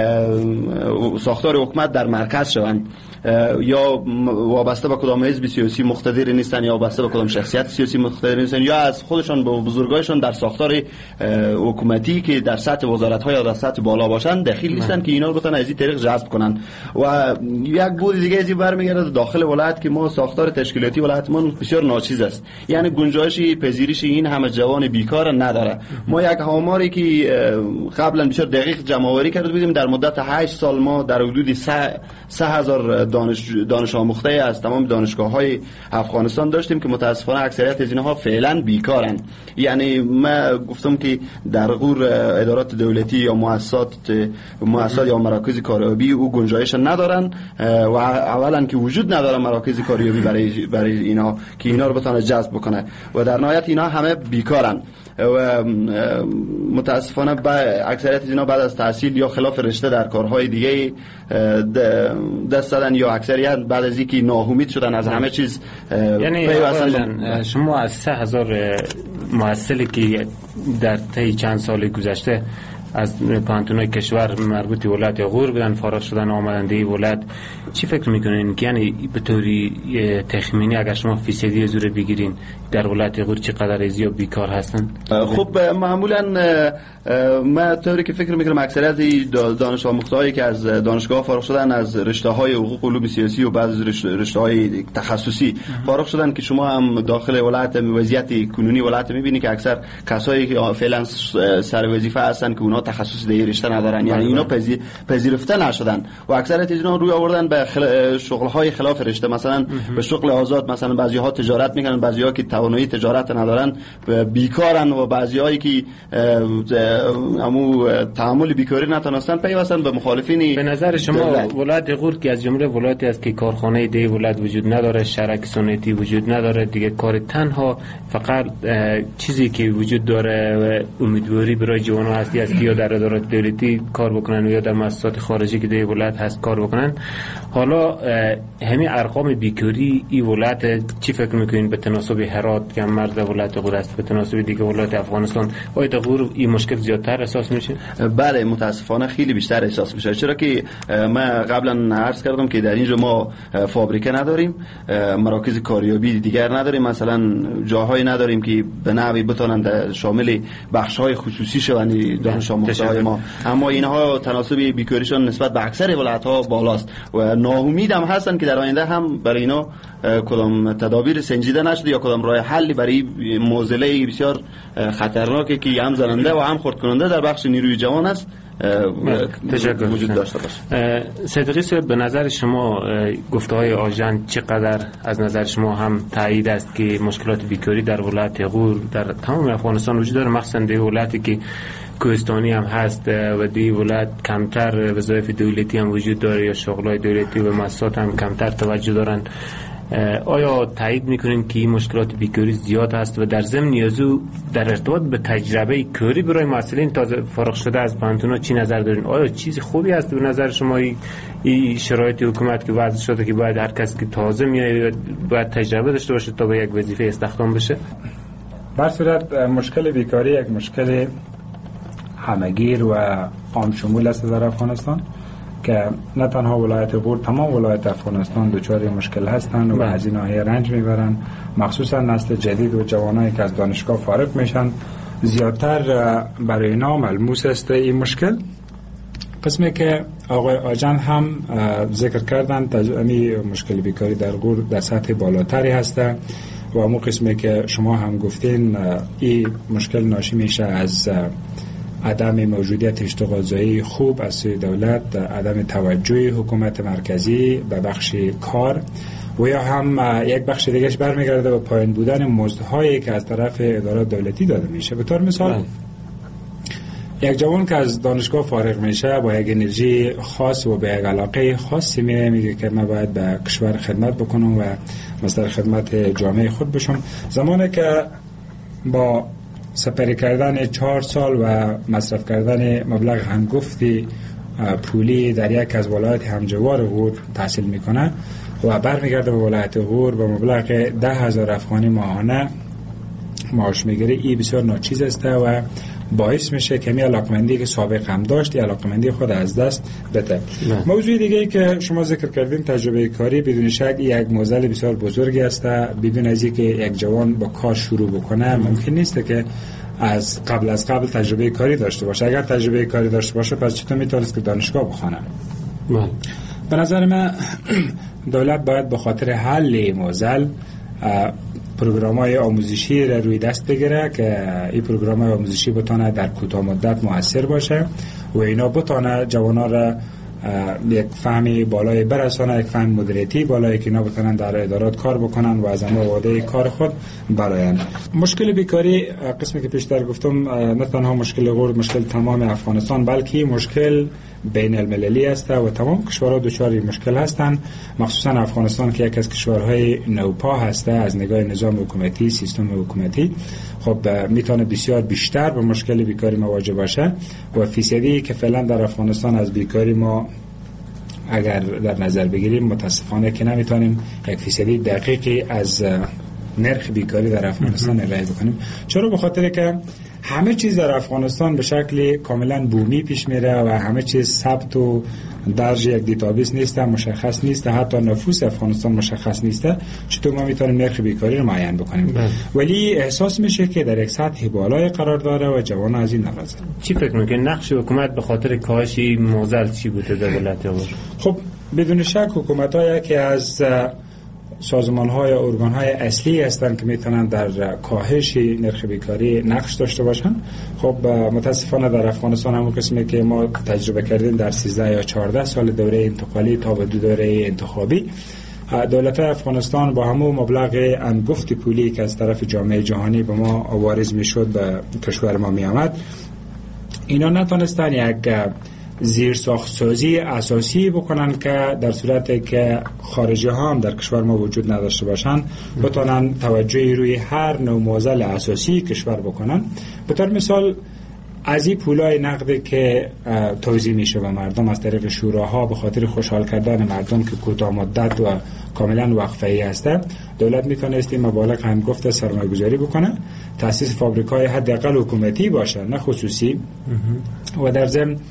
F: ساختار حکومت در مرکز شوند، یا وابسته به کدام حزب سیاسی مقتدر نیستن یا وابسته به کدام شخصیت سیاسی مقتدر نیستن، یا از خودشان به بزرگایشان در ساختار حکومتی که در سطح وزارت‌ها یا در سطح بالا باشن دخیل نیستن که اینا رو بتونن از این طریق جذب کنن. و یک بود دیگه از این برمیگرده داخل ولایت که ما ساختار تشکیلاتی ولایتمون بسیار ناچیز است، یعنی گنجایش پذیرش این همه جوان بیکار نداره. ما یک آماری که قبلا بسیار دقیق جمع‌آوری کرده بودیم، در مدت 8 سال ما در حدود 3000 دانش آموخته از تمام دانشگاه‌های افغانستان داشتیم که متاسفانه اکثریت از اینها فعلا بیکارن. یعنی ما گفتم که در غور ادارات دولتی یا مؤسسات یا مراکز کاریابی او گنجایش ندارن و اولا که وجود نداره مراکز کاریابی برای اینا که اینا رو بتونه جذب بکنه و در نهایت اینا همه بیکارن و متاسفانه اکثریت از اینا بعد از تحصیل یا خلاف رشته در کارهای دیگه دست دادن یا اکثریت بعد از اینکه ناامید شدن از همه چیز.
W: یعنی شما از 3000 محصلی که در طی چند سال گذشته از پانتونای کشور مربوط ولایت غور بودن فارغ شدن آمدن دی ولایت، چی فکر میکنین که یعنی به طوری تخمینی اگر شما فیصدی زور بگیرین در ولایت غور چقدر ازیا بیکار هستن؟
F: خب معمولا ما طوری که فکر میکنم اکثریت دانش آموختهایی که از دانشگاه فارغ شدن از رشته‌های حقوق و علوم سیاسی و بعض از رشته‌های تخصصی فارغ شدن که شما هم داخل ولایت وضعیت کنونی ولایت میبینی که اکثر کسایی که فعلا سر وظیفه هستن که اونا تخصص دیگه رشته ندارن، یعنی اینا پذیرفته نشدن و اکثریت اینا روی آوردن به شغل‌های خلاف رشته، مثلا به شغل آزاد، مثلا بعضی‌ها تجارت میکنن، بعضی‌ها که توانایی تجارت ندارن بیکارن و بعضی‌هایی که تعامل بیکاری نتونستن پیوستن به مخالفین.
W: به نظر شما ولایت غور که از جمله ولایتی است که کارخانه دیگه ولایت وجود نداره، شرک سنتی وجود نداره، دیگه کار تنها فقط چیزی که وجود داره و امیدواری برای جوانان هستی است که یا در ادارات دولتی کار بکنن یا در مؤسسات خارجی که دیگه ولایت هست کار بکنن. حالا همین ارقام بیکاری این ولایت چی فکر میکنین به تناسب هرات که مرز ولایت غور است به تناسب دیگه ولایت افغانستان آیا در غور این مشکل زیادتر احساس میشه؟
F: بله متاسفانه خیلی بیشتر احساس میشه، چرا که ما قبلا عرض کردم که در اینجا ما فابریکه نداریم، مراکز کاریابی دیگر نداریم، مثلا جاهایی نداریم که به نحوی بتونن شامل بخش‌های خصوصی شوند دانش آموخته‌های ما، اما اینها تناسب بیکاریشون نسبت به اکثر ولایت‌ها بالاست و ناامید هم هستن که در آینده هم برای اینا کدام تدابیر سنجیده نشده یا کدام راه حلی برای معضله بسیار خطرناکی که هم زننده و هم خرد کننده در بخش نیروی جوان است وجود داشته باشه.
W: صدیقی صاحب، به نظر شما گفته‌های آژان چقدر از نظر شما هم تایید است که مشکلات بیکاری در ولایت غور در تمام افغانستان وجود داره، مخصوصا در ولایتی که کوهستانی هم هست و دی ولایت کمتر وظایف دولتی هم وجود داره یا شغلای دولتی و مؤسسات هم کمتر توجه دارن؟ آیا تایید میکنین که این مشکلات بیکاری زیاد هست و در ضمن نیازو در ارتباط به تجربه کاری برای مسئولین تازه فارغ شده از پانتونا چی نظر دارین؟ آیا چیز خوبی است به نظر شما این شرایط حکومت که وضع شده که باید هر کس که تازه میاد باید تجربه داشته باشه تا به یک وظیفه استخدام بشه؟
I: بر صورت مشکل بیکاری یک مشکل همگیر و عام شمول است در افغانستان که نه تنها ولایت غور، تمام ولایت افغانستان دچار مشکل هستند و از این ناحیه رنج میبرند، مخصوصا نسل جدید و جوانایی که از دانشگاه فارغ میشن زیادتر برای اینا ملموس است این مشکل. قسمی که آقای آجان هم ذکر کردند این مشکل بیکاری در غور در سطح بالاتری هسته و همون قسمی که شما هم گفتین این مشکل ناشی میشه از عدم موجودیت اشتغالزایی خوب از سوی دولت، عدم توجه حکومت مرکزی به بخش کار و یا هم یک بخش دیگهش برمیگرده به پایین بودن مزدهایی که از طرف ادارات دولتی داده میشه. به طور مثال یک جوان که از دانشگاه فارغ میشه با یک انرژی خاص و به یک علاقه خاصی میگه که من باید به کشور خدمت بکنم و مصدر خدمت جامعه خود بشم. زمانی که با سپری کردن 4 سال و مصرف کردن مبلغ هنگفتی پولی در یک از ولایت همجوار غور تحصیل میکنه و برمیگرده به ولایت غور با مبلغ 10,000 افغانی ماهانه معاش میگیره، این بسیار ناچیز است و باعث میشه که می علاقمندی که سابق هم داشت علاقمندی خود از دست بده. موضوع دیگه ای که شما ذکر کردین تجربه کاری، بدون شک یک معضل بسیار بزرگی است. بدون از اینکه یک جوان با کار شروع بکنه ممکن نیست که از قبل تجربه کاری داشته باشه. اگر تجربه کاری داشته باشه پس چطور میتونست که دانشگاه بخونه؟ به نظر من دولت باید به خاطر حل معضل پروگرام‌های آموزشی را روی دست بگیره که این پروگرام‌های آموزشی بتونه در کوتاه مدت مؤثر باشه و اینا بتونه جوانان را یک فهمی بالای برسانه، یک فهم مدیریتی بالایی که اینا بتونن در ادارات کار بکنن و از وعده کار خود برآیند. مشکل بیکاری قسمی که پیشتر گفتم نه تنها مشکل غور، مشکل تمام افغانستان بلکه مشکل بین المللی است و تمام کشورها دچار این مشکل هستند، مخصوصا افغانستان که یک از کشورهای نوپا هسته از نگاه نظام حکومتی، سیستم حکومتی. خب میتونه بسیار بیشتر به مشکل بیکاری مواجه باشه و فیصدی که فعلا در افغانستان از بیکاری ما اگر در نظر بگیریم متاسفانه که نمیتونیم 1% دقیقی از نرخ بیکاری در افغانستان ارائه بکنیم. چرا؟ به خاطر که همه چیز در افغانستان به شکل کاملا بومی پیش میره و همه چیز ثبت و درج یک دیتابیس نیست، مشخص نیست، حتی نفوس افغانستان مشخص نیست. چطور ما میتونیم نرخ بیکاری رو معین بکنیم؟ ولی احساس میشه که در یک سطح بالای قرار داره و جوان از این ناراضه.
W: چی فکر میکنید نقش حکومت به خاطر کاهش معضل چی بوده در ولایت غور؟
I: خب بدون شک حکومت‌ها که از سازمان‌ها یا ارگان‌های اصلی هستند که میتونن در کاهش نرخ بیکاری نقش داشته باشن. خب متاسفانه در افغانستان همون قسمی که ما تجربه کردیم در 13 یا 14 سال دوره انتقالی تا به دوره انتخابی، دولت افغانستان با همون مبلغ انگفت پولی که از طرف جامعه جهانی به ما وارد میشد به کشور ما میآمد، اینا نتونستن یک زیرساخت سازی اساسی بکنن که در صورتی که خارجی ها هم در کشور ما وجود نداشته باشن بتونن توجهی روی هر نوع معضل اساسی کشور بکنن. به طور مثال از این پولای نقدی که توزیع میشه به مردم از طریق شوراها به خاطر خوشحال کردن مردم که کوتاه مدت و کاملا وقفه‌ای هسته، دولت میتونست این مبالغ هم گفته سرمایه‌گذاری بکنه، تأسیس فابریکای حداقل حکومتی باشه نه خصوصی، و در ضمن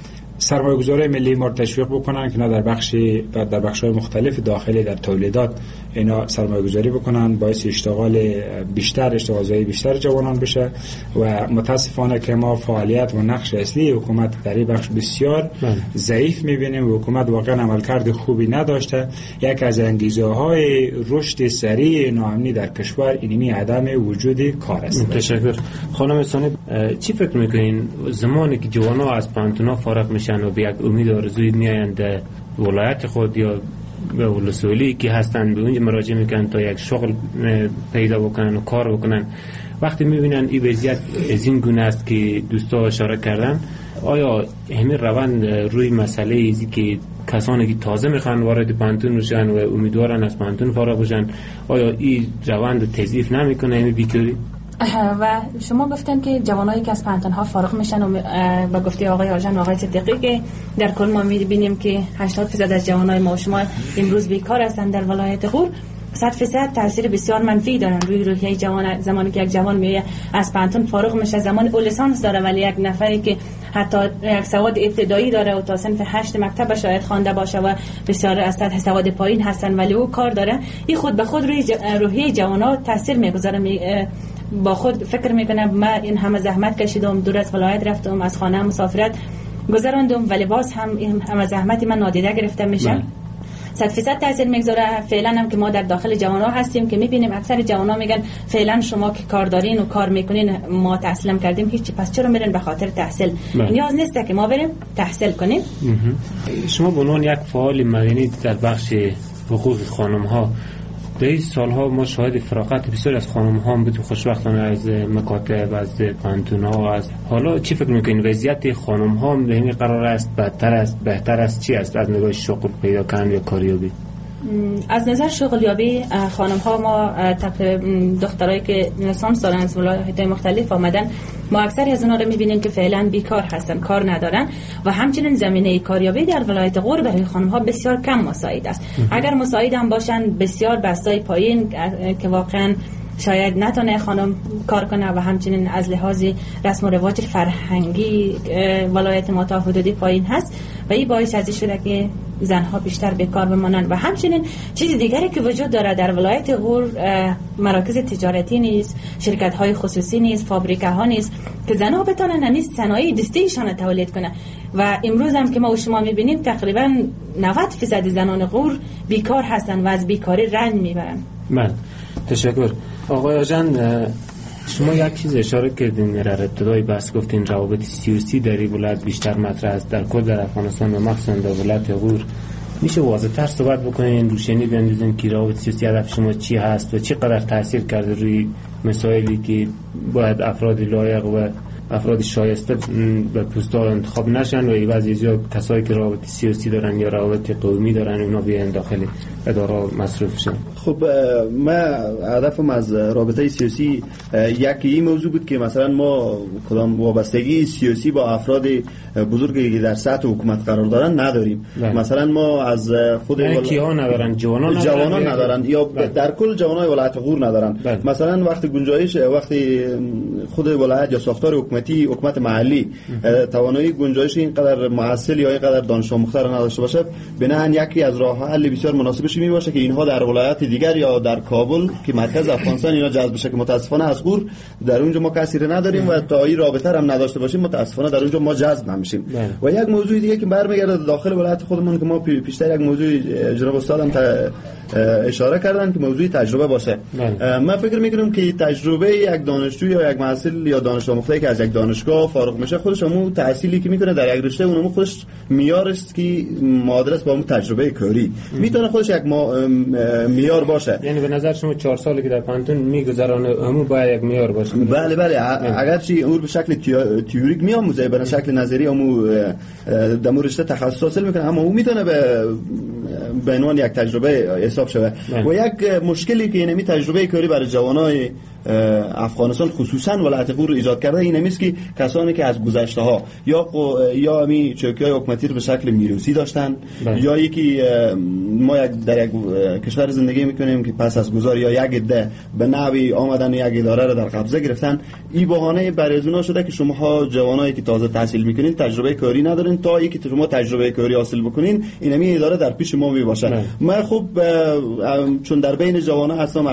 I: سرمایه‌گذاری ملی ما رو تشویق بکنن که در بخش‌های مختلف داخلی در تولیدات اینا سرمایه‌گذاری بکنن، باعث اشتغال اشتغالزایی بیشتر جوانان بشه. و متاسفانه که ما فعالیت و نقش اصلی حکومت در این بخش بسیار ضعیف می‌بینیم و حکومت واقعا عملکرد خوبی نداشته. یک از انگیزه‌های رشد سریع ناامنی در کشور اینمی عدم وجود کار است.
W: تشکر. خانم ثانی، چی فکر می‌کنین زمانی که جوان‌ها از پانتونا فارغ میشن و به یک امید و آرزوی میآیند ولایت خود یا به ولسوالی که هستند به اونجا مراجعه میکنن تا یک شغل پیدا بکنن و کار بکنن، وقتی میبینن این وضعیت از این گونه است که دوستا اشاره کردن، آیا همین روند روی مسئله ایزی که کسانی که تازه میخوان وارد پانتون بشن و امیدوارن از پانتون فارغ بشن، آیا این روند تضعیف نمیکنه همین بیکاری؟
H: و شما گفتن که جوانایی که از پانتون‌ها فارغ میشن و با گفته آقای آژان و آقای صدیقی که در کل ما می‌بینیم که 80% از جوانای ما و شما امروز بیکار هستند در ولایت غور، 100% تاثیر بسیار منفی دارن روی روحیه جوان. زمانی که یک جوان میاد از پانتون فارغ میشه، زمان او لیسانس داره ولی یک نفری که حتی یک سواد ابتدایی داره و تا صنف 8 مکتب شاید خوانده باشه و بسیار از سطح سواد پایین هستن ولی او کار داره، این خود به خود روی روحیه جوانا تاثیر میگذاره. با خود فکر میکنم ما این همه زحمت کشیدم، دور از ولایت رفتم، از خانه مسافرت گذراندم ولی باز هم این همه زحمتی من نادیده گرفته میشه. 100% تاثیر میگذاره. فعلا هم که ما در داخل جوانا هستیم که میبینیم اکثر جوانا میگن فعلا شما که کار دارین و کار میکنین ما تحصیل کردیم هیچ، پس چرا میرن به خاطر تحصیل؟ نیاز نیست که ما بریم تحصیل کنیم.
W: شما به عنوان یک فعال مدنی در بخش حقوق خانم ها در این سالها ما شاهد فراغت بسیار از خانم ها هم بودیم، خوشبختانه از مکاتب، از پانتون ها. از حالا چی فکر میکنین وضعیت خانم ها به همین قرار است بدتر است بهتر است؟ چی است از نگاه شغل پیدا کردن یا کاریابی؟
H: از نظر شغلیابی خانم ها ما دخترایی که لیسانس دارن از ولایت مختلف آمدن، ما اکثر از اونها رو میبینیم که فعلا بیکار هستن، کار ندارن و همچنین زمینه کاریابی در ولایت غور برای خانم ها بسیار کم مساعد است. اگر مساعد هم باشن بسیار بستای پایین که واقعا شاید نتونه خانم کار کنه و همچنین از لحاظ رسم و رواج فرهنگی ولایت ما تا حدودی پایین هست و این باعث از شده که زنها بیشتر بیکار بمانند. و همچنین چیز دیگری که وجود داره در ولایت غور مراکز تجارتی نیست، شرکت های خصوصی نیست، فابریکه ها نیست که زنها بتونن همین صنایع دستیشان تولید کنه و امروز هم که ما و شما میبینیم تقریبا 90% زنان غور بیکار هستن و از بیکاری رنج میبرن.
W: تشکر. آقای آژان، شما یک چیز اشاره کردین در ابتدای بحث، گفتین روابط سیاسی در این ولایت بیشتر مطرح است در کل در افغانستان و مخصوصا در ولایت غور. میشه واضح‌تر صحبت بکنین، روشنی بیاندازین که روابط سیاسی هدف شما چی هست و چقدر تاثیر کرده روی مسائلی که باید افراد لایق و افراد شایسته به پست‌ها انتخاب نشن و ایوازی زیاد کسایی که روابط سیاسی دارن یا روابط قومی دارن اونا بیان داخل اداره مصروف شن؟
F: خب من هدفم از رابطه سیاسی یکی این موضوع بود که مثلا ما کدام وابستگی سیاسی با افراد بزرگی که در سطح حکومت قرار دارن نداریم. مثلا ما از خود
W: کیا ندارن، جوانان
F: ندارن یا در کل جوانای ولایت غور ندارن. مثلا وقتی گنجایش وقتی خود ولایت یا ساختار حکومت محلی توانایی گنجایش اینقدر محصل یا اینقدر دانش آموخته نداشته باشه، بنابراین یکی از راه حل بسیار مناسبش می باشه که اینها در ولایت دیگر یا در کابل که مرکز افغانستان اینا جذب بشه که متاسفانه از غور در اونجا ما کسی رو نداریم و تا این رابطه هم نداشته باشیم متاسفانه در اونجا ما جذب نمیشیم. و یک موضوع دیگه که برمیگرده داخل ولایت خودمون که ما پیشتر یک موضوع جناب استادم اشاره کردن که موضوع تجربه باشه. من فکر میکنم که تجربه یک دانشجو یا یک محصل یا دانش آموخته که از یک دانشگاه فارغ میشه خودش همون تحصیلی که میکنه در یک رشته اونم خودش معیار است که معادل است با اون تجربه کاری، میتونه خودش یک معیار باشه.
W: یعنی به نظر شما 4 سالی که در پانتون میگذرانه همون باید یک معیار باشه؟
F: بله اگرچه اون به شکل تئوریک میآموزه به شکل نظری همون در رشته تخصص حاصل میکنه، اما اون میتونه به عنوان یک تجربه حساب شود. و یک مشکلی که اینمی تجربه کاری برای جوانای افغانستان خصوصا ولایت غور رو ایجاد کرده این است که کسانی که از گذشته ها یا می چوکی‌های حکومتی رو به شکل میراثی داشتن یا یکی ما در یک کشور زندگی میکنیم که پس از گذار یا یک عده به نوعی آمدن یک اداره رو در قبضه گرفتن، این بهانه برای از اونها شده که شما جوانایی که تازه تحصیل میکنین تجربه کاری ندارین، تا اینکه شما تجربه کاری حاصل بکنین این اداره در پیش ما میباشه. من خوب چون در بین جوانا هستم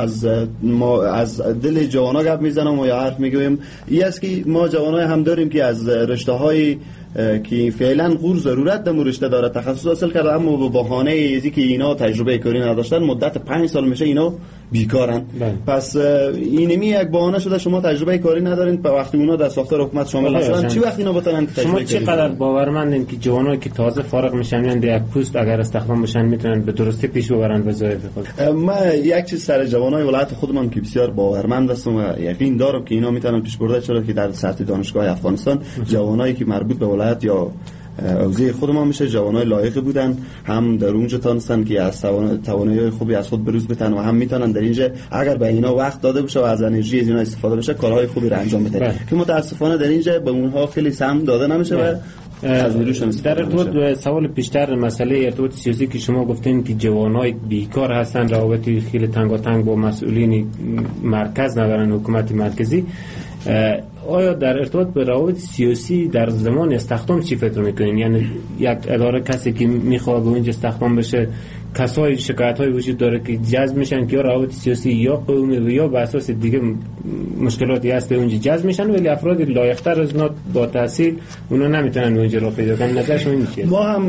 F: از دل جوانا گپ میزنم و یا حرف میگویم، این است که ما جوانای هم داریم که از رشته‌های که فعلا غور ضرورت در رشته داره تخصص حاصل کرده، اما به بهانه اینکه که اینا تجربه کاری نداشتن مدت 5 سال میشه اینا بیکارن. پس اینمی یک بهانه شده شما تجربه کاری ندارین، به وقتی اونا در ساختار حکومت شامل نشدن چی وقت اینا بتونن تجربه کاری؟
W: شما چقدر باورمندین که جوانایی که تازه فارغ میشن یعنی یک پست اگر استخدام بشن میتونن به درستی پیش ببرن وظایف خود؟
F: من یک چیز سر جوانای ولایت خودمان که بسیار باورمند هستم و یقین دارم که اینا میتونن پیش برده شده که در سطح دانشگاه افغانستان جوانایی که مربوط به ولایت یا اوزی خود ما میشه جوانای لایق بودن، هم در اونجا تونستن که از توانایی خوبی از خود بروز بدن و هم میتونن در اینجا اگر به اینا وقت داده بشه و از انرژی از اینا استفاده بشه کارهای خوبی رو انجام بدن که متاسفانه در اینجا به اونها خیلی سهم داده نمیشه و از نیروشون
W: در ارتباط سوال پیشتر مسئله ارتباط سیاسی که شما گفتین که جوانای بیکار هستن، روابطی خیلی تنگاتنگ با مسئولین مرکز ندارن، حکومت مرکزی، آیا در ارتباط به روابط سیاسی در زمان استخدام چی فکر میکنین؟ یعنی یک اداره کسی که میخواد به اونجا استخدام بشه کسای شکایت‌های وجود داره که جذب میشن که یا روابط سیاسی یا قومی و یا به اساس دیگه مشکلاتی هست اونجا جذب میشن، ولی افراد لایق‌تر از اونا با تحصیل اونا نمیتونن اونجا راه پیدا کنن. نظر شما چیه؟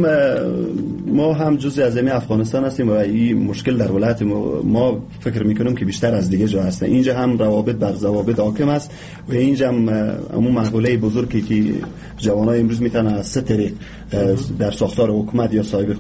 F: ما هم جزء از افغانستان هستیم و این مشکل در ولایت ما فکر میکنم که بیشتر از دیگه جا هست. اینجا هم روابط بر ضوابط حاکم است و اینجا هم اون مقوله بزرگی که جوانای امروز میتونن از سه طریق در ساختار حکومت یا صاحب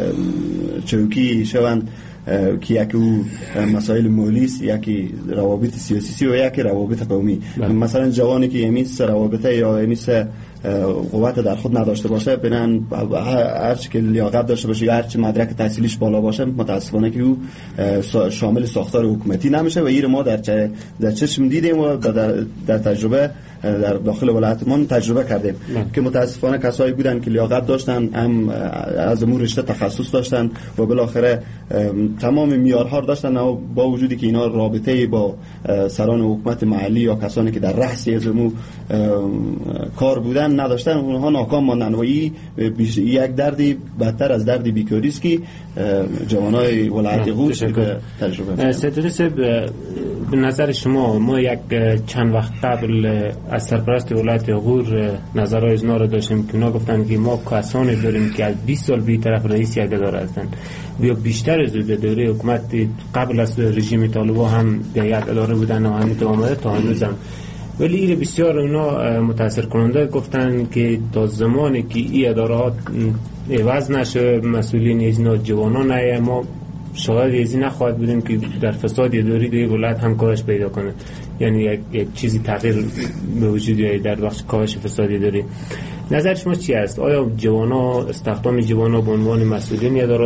F: چوکی شوند که یکی مسائل مالی است، یکی روابط سیاسی و یکی روابط قومی. مثلا جوانی که امیس روابط یا امیس قوت در خود نداشته باشه بنن هر چی که لیاقت داشته باشه یا هر چی مدرک تحصیلیش بالا باشه متاسفانه که او شامل ساختار حکومتی نمیشه و این ما در چشم دیدیم و در تجربه در داخل ولایت ما تجربه کردیم که متاسفانه کسایی بودن که لیاقت داشتن، هم از امور رشته تخصص داشتن و بالاخره تمام معیارها داشتن و با وجودی که اینا رابطه با سران حکومت محلی یا کسانی که در رأس ازمو کار بودن نداشتن، اونها ناکام ماندن و یک دردی بدتر از درد بیکاری است که جوانای ولایت غور تجربه.
W: سیدریس به نظر شما ما یک چند وقت قبل از سرپرست ولایت غور نظرهای ازنا رو داشتیم که اونا گفتن که ما کسانی داریم که از 20 سال بی طرف رئیس یک اداره هستند یا بیشتر از دوره حکومت قبل از رژیم طالبان هم در یک اداره بودن و همین آمده تا هنوز هم، ولی این بسیار اونا متاثر کننده گفتن که تا زمانی که این اداره ها عوض نشه مسئولین از اینا جوانان نه ما شاید ازی نخواهد بودیم که در فساد اداری در ولایت هم کاهش پیدا کنه، یعنی یک چیزی تغییر به وجود بیاید در بخش کاهش فساد اداری. نظر شما چی است؟ آیا جوانا استخدام جوانا به عنوان مسئولین ادارات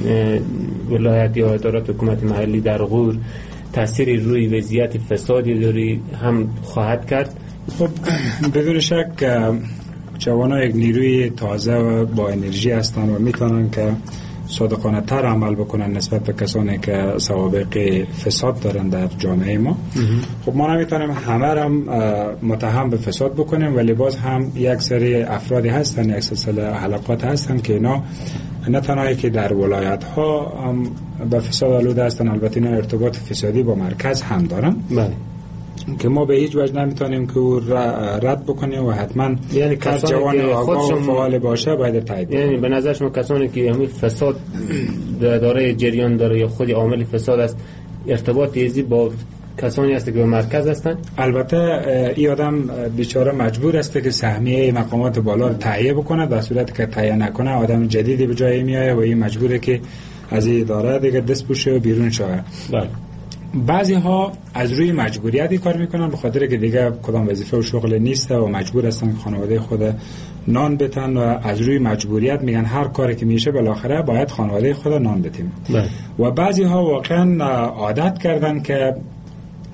W: ولایت یا ادارات حکومت محلی در غور تأثیری روی وضعیت فساد اداری هم خواهد کرد؟
I: خب بدون شک جوانا یک نیروی تازه و با انرژی هستند و میتونن که صادقانه تر عمل بکنن نسبت به کسانی که سوابق فساد دارن در جامعه ما. خب ما نمیتونیم همه را متهم به فساد بکنیم، ولی باز هم یک سری افرادی هستن، یک سلسله حلقات هستن که اینا نه تنهایی که در ولایت ها به فساد آلوده هستن، البته اینا ارتباط فسادی با مرکز هم دارن.
W: بله.
I: که ما به هیچ وجه نمیتونیم که او رد بکنیم و حتما
W: یعنی
I: جوان آگاه و فعال باشه باید تایید.
W: یعنی به نظر شما کسانی که همین فساد داره جریان داره یا خود عامل فساد است ارتباط ایزی با کسانی هست که به مرکز هستن؟
I: البته این آدم بیچاره مجبور است که سهمیه مقامات بالا رو تهیه بکنه، در صورتی که تهیه نکنه آدم جدیدی به جای میاد و این مجبوره که از این اداره دیگه دست پوشه و بیرون شه.
W: بله.
I: بعضی ها از روی مجبوریتی کار میکنن به خاطر که دیگه کدام وظیفه و شغل نیست و مجبور هستن که خانواده خود نان بتن و از روی مجبوریت میگن هر کاری که میشه بالاخره باید خانواده خود نان بتیم. و بعضی ها واقعا عادت کردن که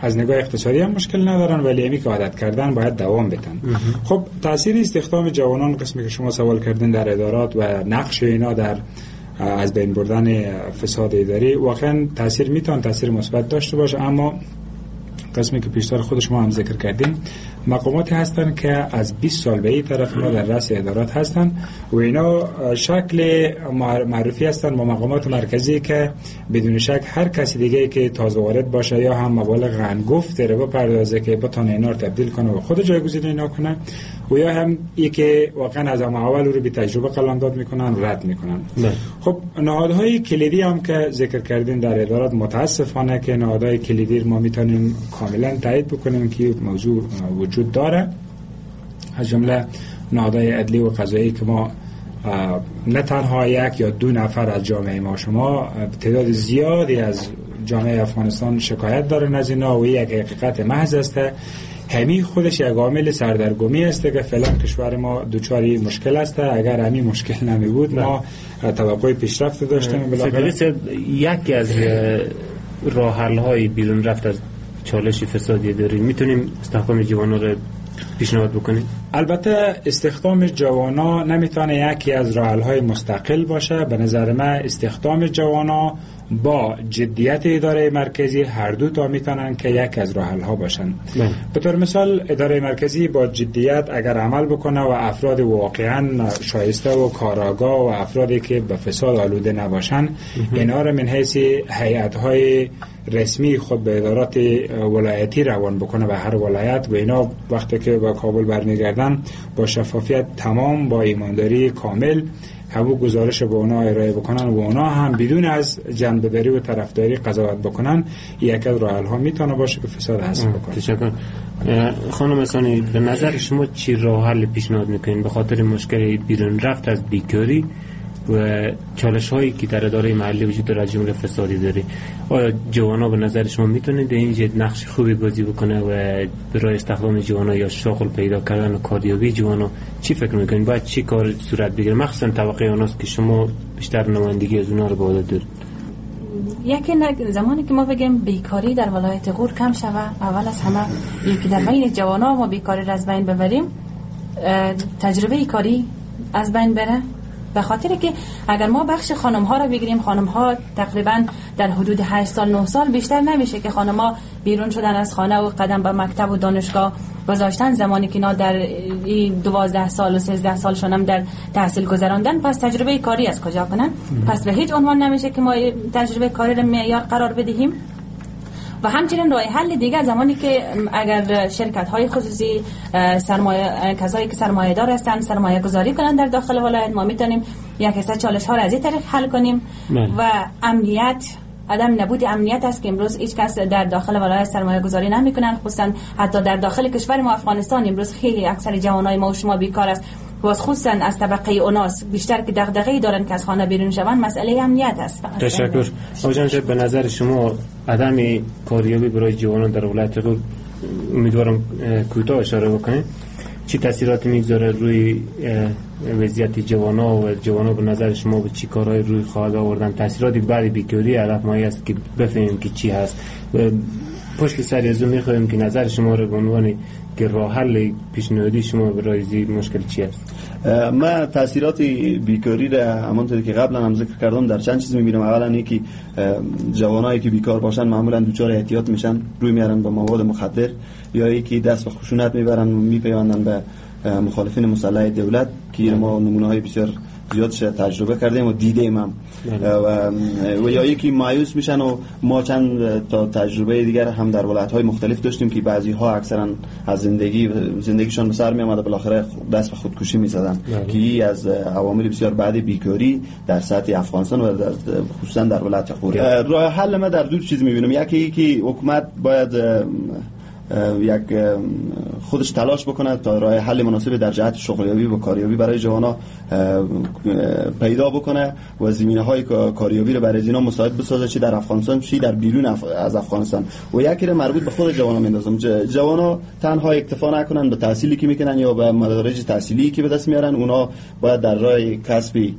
I: از نگاه اقتصادی هم مشکل ندارن، ولی امی که عادت کردن باید دوام بدن. خب تاثیر استخدام جوانان، قسمی که شما سوال کردین، در ادارات و نقش اینا در از بین بردن فساد اداری، واقعا تاثیر مثبت داشته باشه. اما قسمی که پیشتر خود شما هم ذکر کردین، مقاماتی هستن که از 20 سال به این طرف ما در رأس ادارات هستن و اینا شکل معرفی هستن با مقامات مرکزی که بدون شک هر کسی دیگه که تازه وارد باشه یا هم مبالغ انگفت رو بپردازه که بتونه اینا رو تبدیل کنه و خود جایگزین اینا کنه، و یا هم ای که واقعا از اول رو به تجربه قلمداد میکنن، رد میکنن. خب نهادهای کلیدی هم که ذکر کردین در ادارات، متاسفانه که نهادهای کلیدی ما میتونیم کاملا تایید بکنیم که موضوع وجود داره، از جمله نهادهای عدلی و قضایی که ما نه تنها یک یا دو نفر از جامعه ما، شما تعداد زیادی از جامعه افغانستان شکایت دارن از اینا و یک حقیقت محض است. همین خودش یک عامل سردرگمی است که فعلا کشور ما دوچاری مشکل است. اگر همین مشکل نمی بود ما توقع پیشرفت داشتیم.
W: یکی از راه حل های بیرون رفت از چالش فسادی داریم، میتونیم استخدام جوانان رو پیشنهاد بکنیم؟
I: البته استخدام جوانا نمیتونه یکی از راه حل های مستقل باشه. به نظر من استخدام جوانا با جدیت اداره مرکزی هر دو تا میتونن که یک از راه حل ها باشن. به طور مثال اداره مرکزی با جدیت اگر عمل بکنه و افراد واقعا شایسته و کارآگاه و افرادی که به فساد آلوده نباشن اینا رو من حیث هیئت های رسمی خود به ادارات ولایتی روان بکنه به هر ولایت، و اینا وقتی که به کابل برمیگردن با شفافیت تمام، با ایمانداری کامل همون گزارش به اونا ارائه بکنن و اونا هم بدون از جنبه‌داری و طرفداری قضاوت بکنن، یک از راه حل‌ها میتونه باشه که فساد حذف بکنه.
W: تشکر. خانم اسانی، به نظر شما چی راه حل پیشنهاد میکنین به خاطر مشکل بیرون رفت از بیکاری و چالش هایی که در اداره محلی وجود داره، از جمله فسادی داره؟ آیا جوانا به نظر شما میتونه در اینجا نقش خوبی بازی بکنه و برای استخدام جوانا یا شغل پیدا کردن و کاریابی جوانا چی فکر میکنین؟ باید چی کار صورت بگیره، مخصوصا طبقه اوناست که شما بیشتر نمایندگی از اونها رو به عهده دارید؟
H: یکی زمانی که ما بگیم بیکاری در ولایت غور کم شوه، اول از همه یکی در بین جوانا ما بیکاری را از بین ببریم، تجربه کاری از بین بره. به خاطر که اگر ما بخش خانم ها را بگیریم، خانم ها تقریبا در حدود 8 سال 9 سال بیشتر نمیشه که خانم ها بیرون شدن از خانه و قدم به مکتب و دانشگاه گذاشتن، زمانی که اینا در 12 سال و 13 سال شونم در تحصیل گذراندن، پس تجربه کاری از کجا کنن؟ پس به هیچ عنوان نمیشه که ما تجربه کاری را معیار قرار بدهیم. و همچنین راه حل دیگه، زمانی که اگر شرکت های خصوصی کسایی که سرمایه دار هستن سرمایه گذاری کنن در داخل ولایت، ما میتونیم یک حصه چالش ها را از این طریق حل کنیم. و امنیت، عدم نبود امنیت است که امروز هیچ کس در داخل ولایت سرمایه گذاری نمیکنن، خصوصا حتی در داخل کشور ما افغانستان امروز خیلی اکثر جوانای ما و شما بیکار است، و خصوصا از طبقه اوناس بیشتر که دغدغه‌ای دارن که از خانه بیرون شوند، مسئله امنیت است.
W: تشکر. آقای جان، به نظر شما عدم کاریابی برای جوانان در ولایت غور، امیدوارم کوتاه اشاره بکنید، چی تاثیراتی میگذاره روی وضعیت جوانا و جوانا به نظر شما به چی کارهای روی خواهد آوردن؟ تاثیراتی بعد بیکاری هدف مایی است که بفهمیم که چی هست. پشت سر از اون میخوایم که نظر شما رو به عنوان که راه حل پیشنهادی شما برای این مشکل چی است؟
F: من تاثیرات بیکاری را همونطوری که قبلا هم ذکر کردم در چند چیز میبینم. اولا اینکه جوانایی که بیکار باشن معمولا دچار اعتیاد میشن، روی میارن به مواد مخدر، یا اینکه دست به خشونت میبرن، میپیوندن به مخالفین مسلح دولت که ما نمونه‌های بسیار زیادش تجربه کردیم و دیدیم هم. و یا یکی مایوس میشن و ما چند تا تجربه دیگر هم در ولایت‌های مختلف داشتیم که بعضی ها اکثرا از زندگیشون به سر می اومد، بالاخره دست به خودکشی می‌زدن که از عوامل بسیار بعد بیکاری در سطح افغانستان و خصوصا در ولایت غور. راه حل ما در دو چیز می‌بینم. یکی که حکومت باید یک خودش تلاش بکنه تا راه حل مناسب در جهت شغلیابی و کاریابی برای جوانان پیدا بکنه و زمینه‌های کاریابی رو برای اینا مساعد بسازه، چه در افغانستان چه در بیرون از افغانستان. و یکی رو مربوط به خود جوانان میندازم، جوانان تنها اکتفا نکنن به تحصیلی که میکنن یا به مدارج تحصیلی که به دست میارن، اونا باید در راه کسبی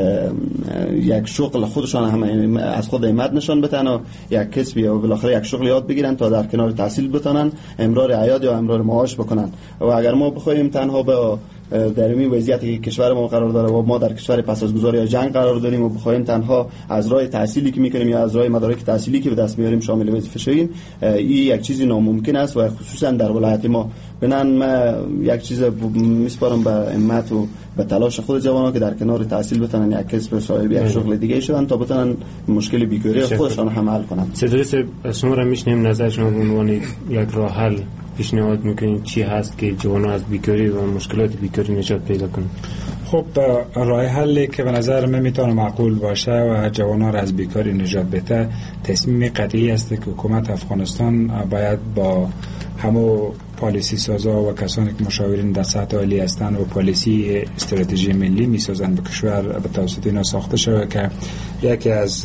F: یک شغل خودشان هم از خود همت نشان بدن و یک کسبی و بالاخره یک شغل یاد بگیرن تا در کنار تحصیل بتونن امرار عیاد یا امرار معاش بکنن. و اگر ما بخوایم تنها به در این وضعیتی که کشور ما قرار داره و ما در کشور پس از گذاری یا جنگ قرار داریم و بخوایم تنها از راه تحصیلی که میکنیم یا از راه مدارک تحصیلی که به دست میاریم شامل وظیفه شویم، این یک چیزی ناممکن است و خصوصا در ولایت ما. بنان ما یک چیز میسپارم به همت و به تلاش خود جوانان که در کنار تحصیل بتونن یک کسب صاحب یک شغل دیگه شدن تا بتونن مشکل بیکاری خودشان هم حل کنن.
W: سدرس شما را میشنیم، نظر شما به عنوان یک راه حل پیشنهاد میکنین چی هست که جوانان از بیکاری و مشکلات بیکاری نجات پیدا کنن؟
I: خب راه حلی که به نظر من میتونه معقول باشه و جوانان را از بیکاری نجات بده، تصمیم قطعی است که حکومت افغانستان باید با همو پالیسی سازا و کسانی که مشاورین در سطح عالی هستند و پالیسی استراتژی ملی میسازند به کشور به توسط اینا ساخته شده که یکی از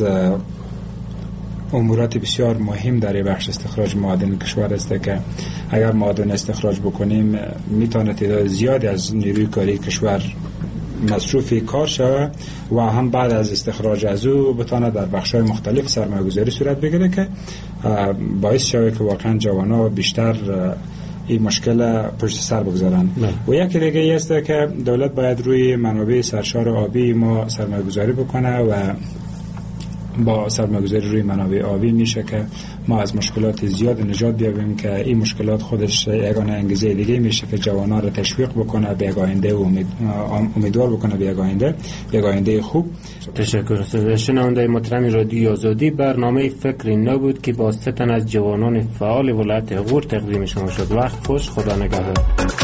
I: امورات بسیار مهم در بخش استخراج معادن کشور است که اگر معادن استخراج بکنیم میتونه تعداد زیادی از نیروی کاری کشور مصروف کار شود و هم بعد از استخراج از او بتونه در بخش‌های مختلف سرمایه‌گذاری صورت بگیره که باعث شود که واقعا جوانان بیشتر این مشکل پشت سر بگذارن. و یکی دیگه است که دولت باید روی منابع سرشار آبی ما سرمایه‌گذاری بکنه و با سرمایه‌گذاری روی منابع آبی میشه که ما از مشکلات زیاد نجات بیابیم که این مشکلات خودش یگانه انگیزه دیگه میشه که جوانان رو تشویق بکنه به یک آینده و امیدوار بکنه به یک آینده خوب.
W: تشکر. شنونده محترم رادیو آزادی، برنامه فکر نو بود که با 3 تن از جوانان فعال ولایت غور تقدیم شما شد. وقت خوش، خدا نگهدار.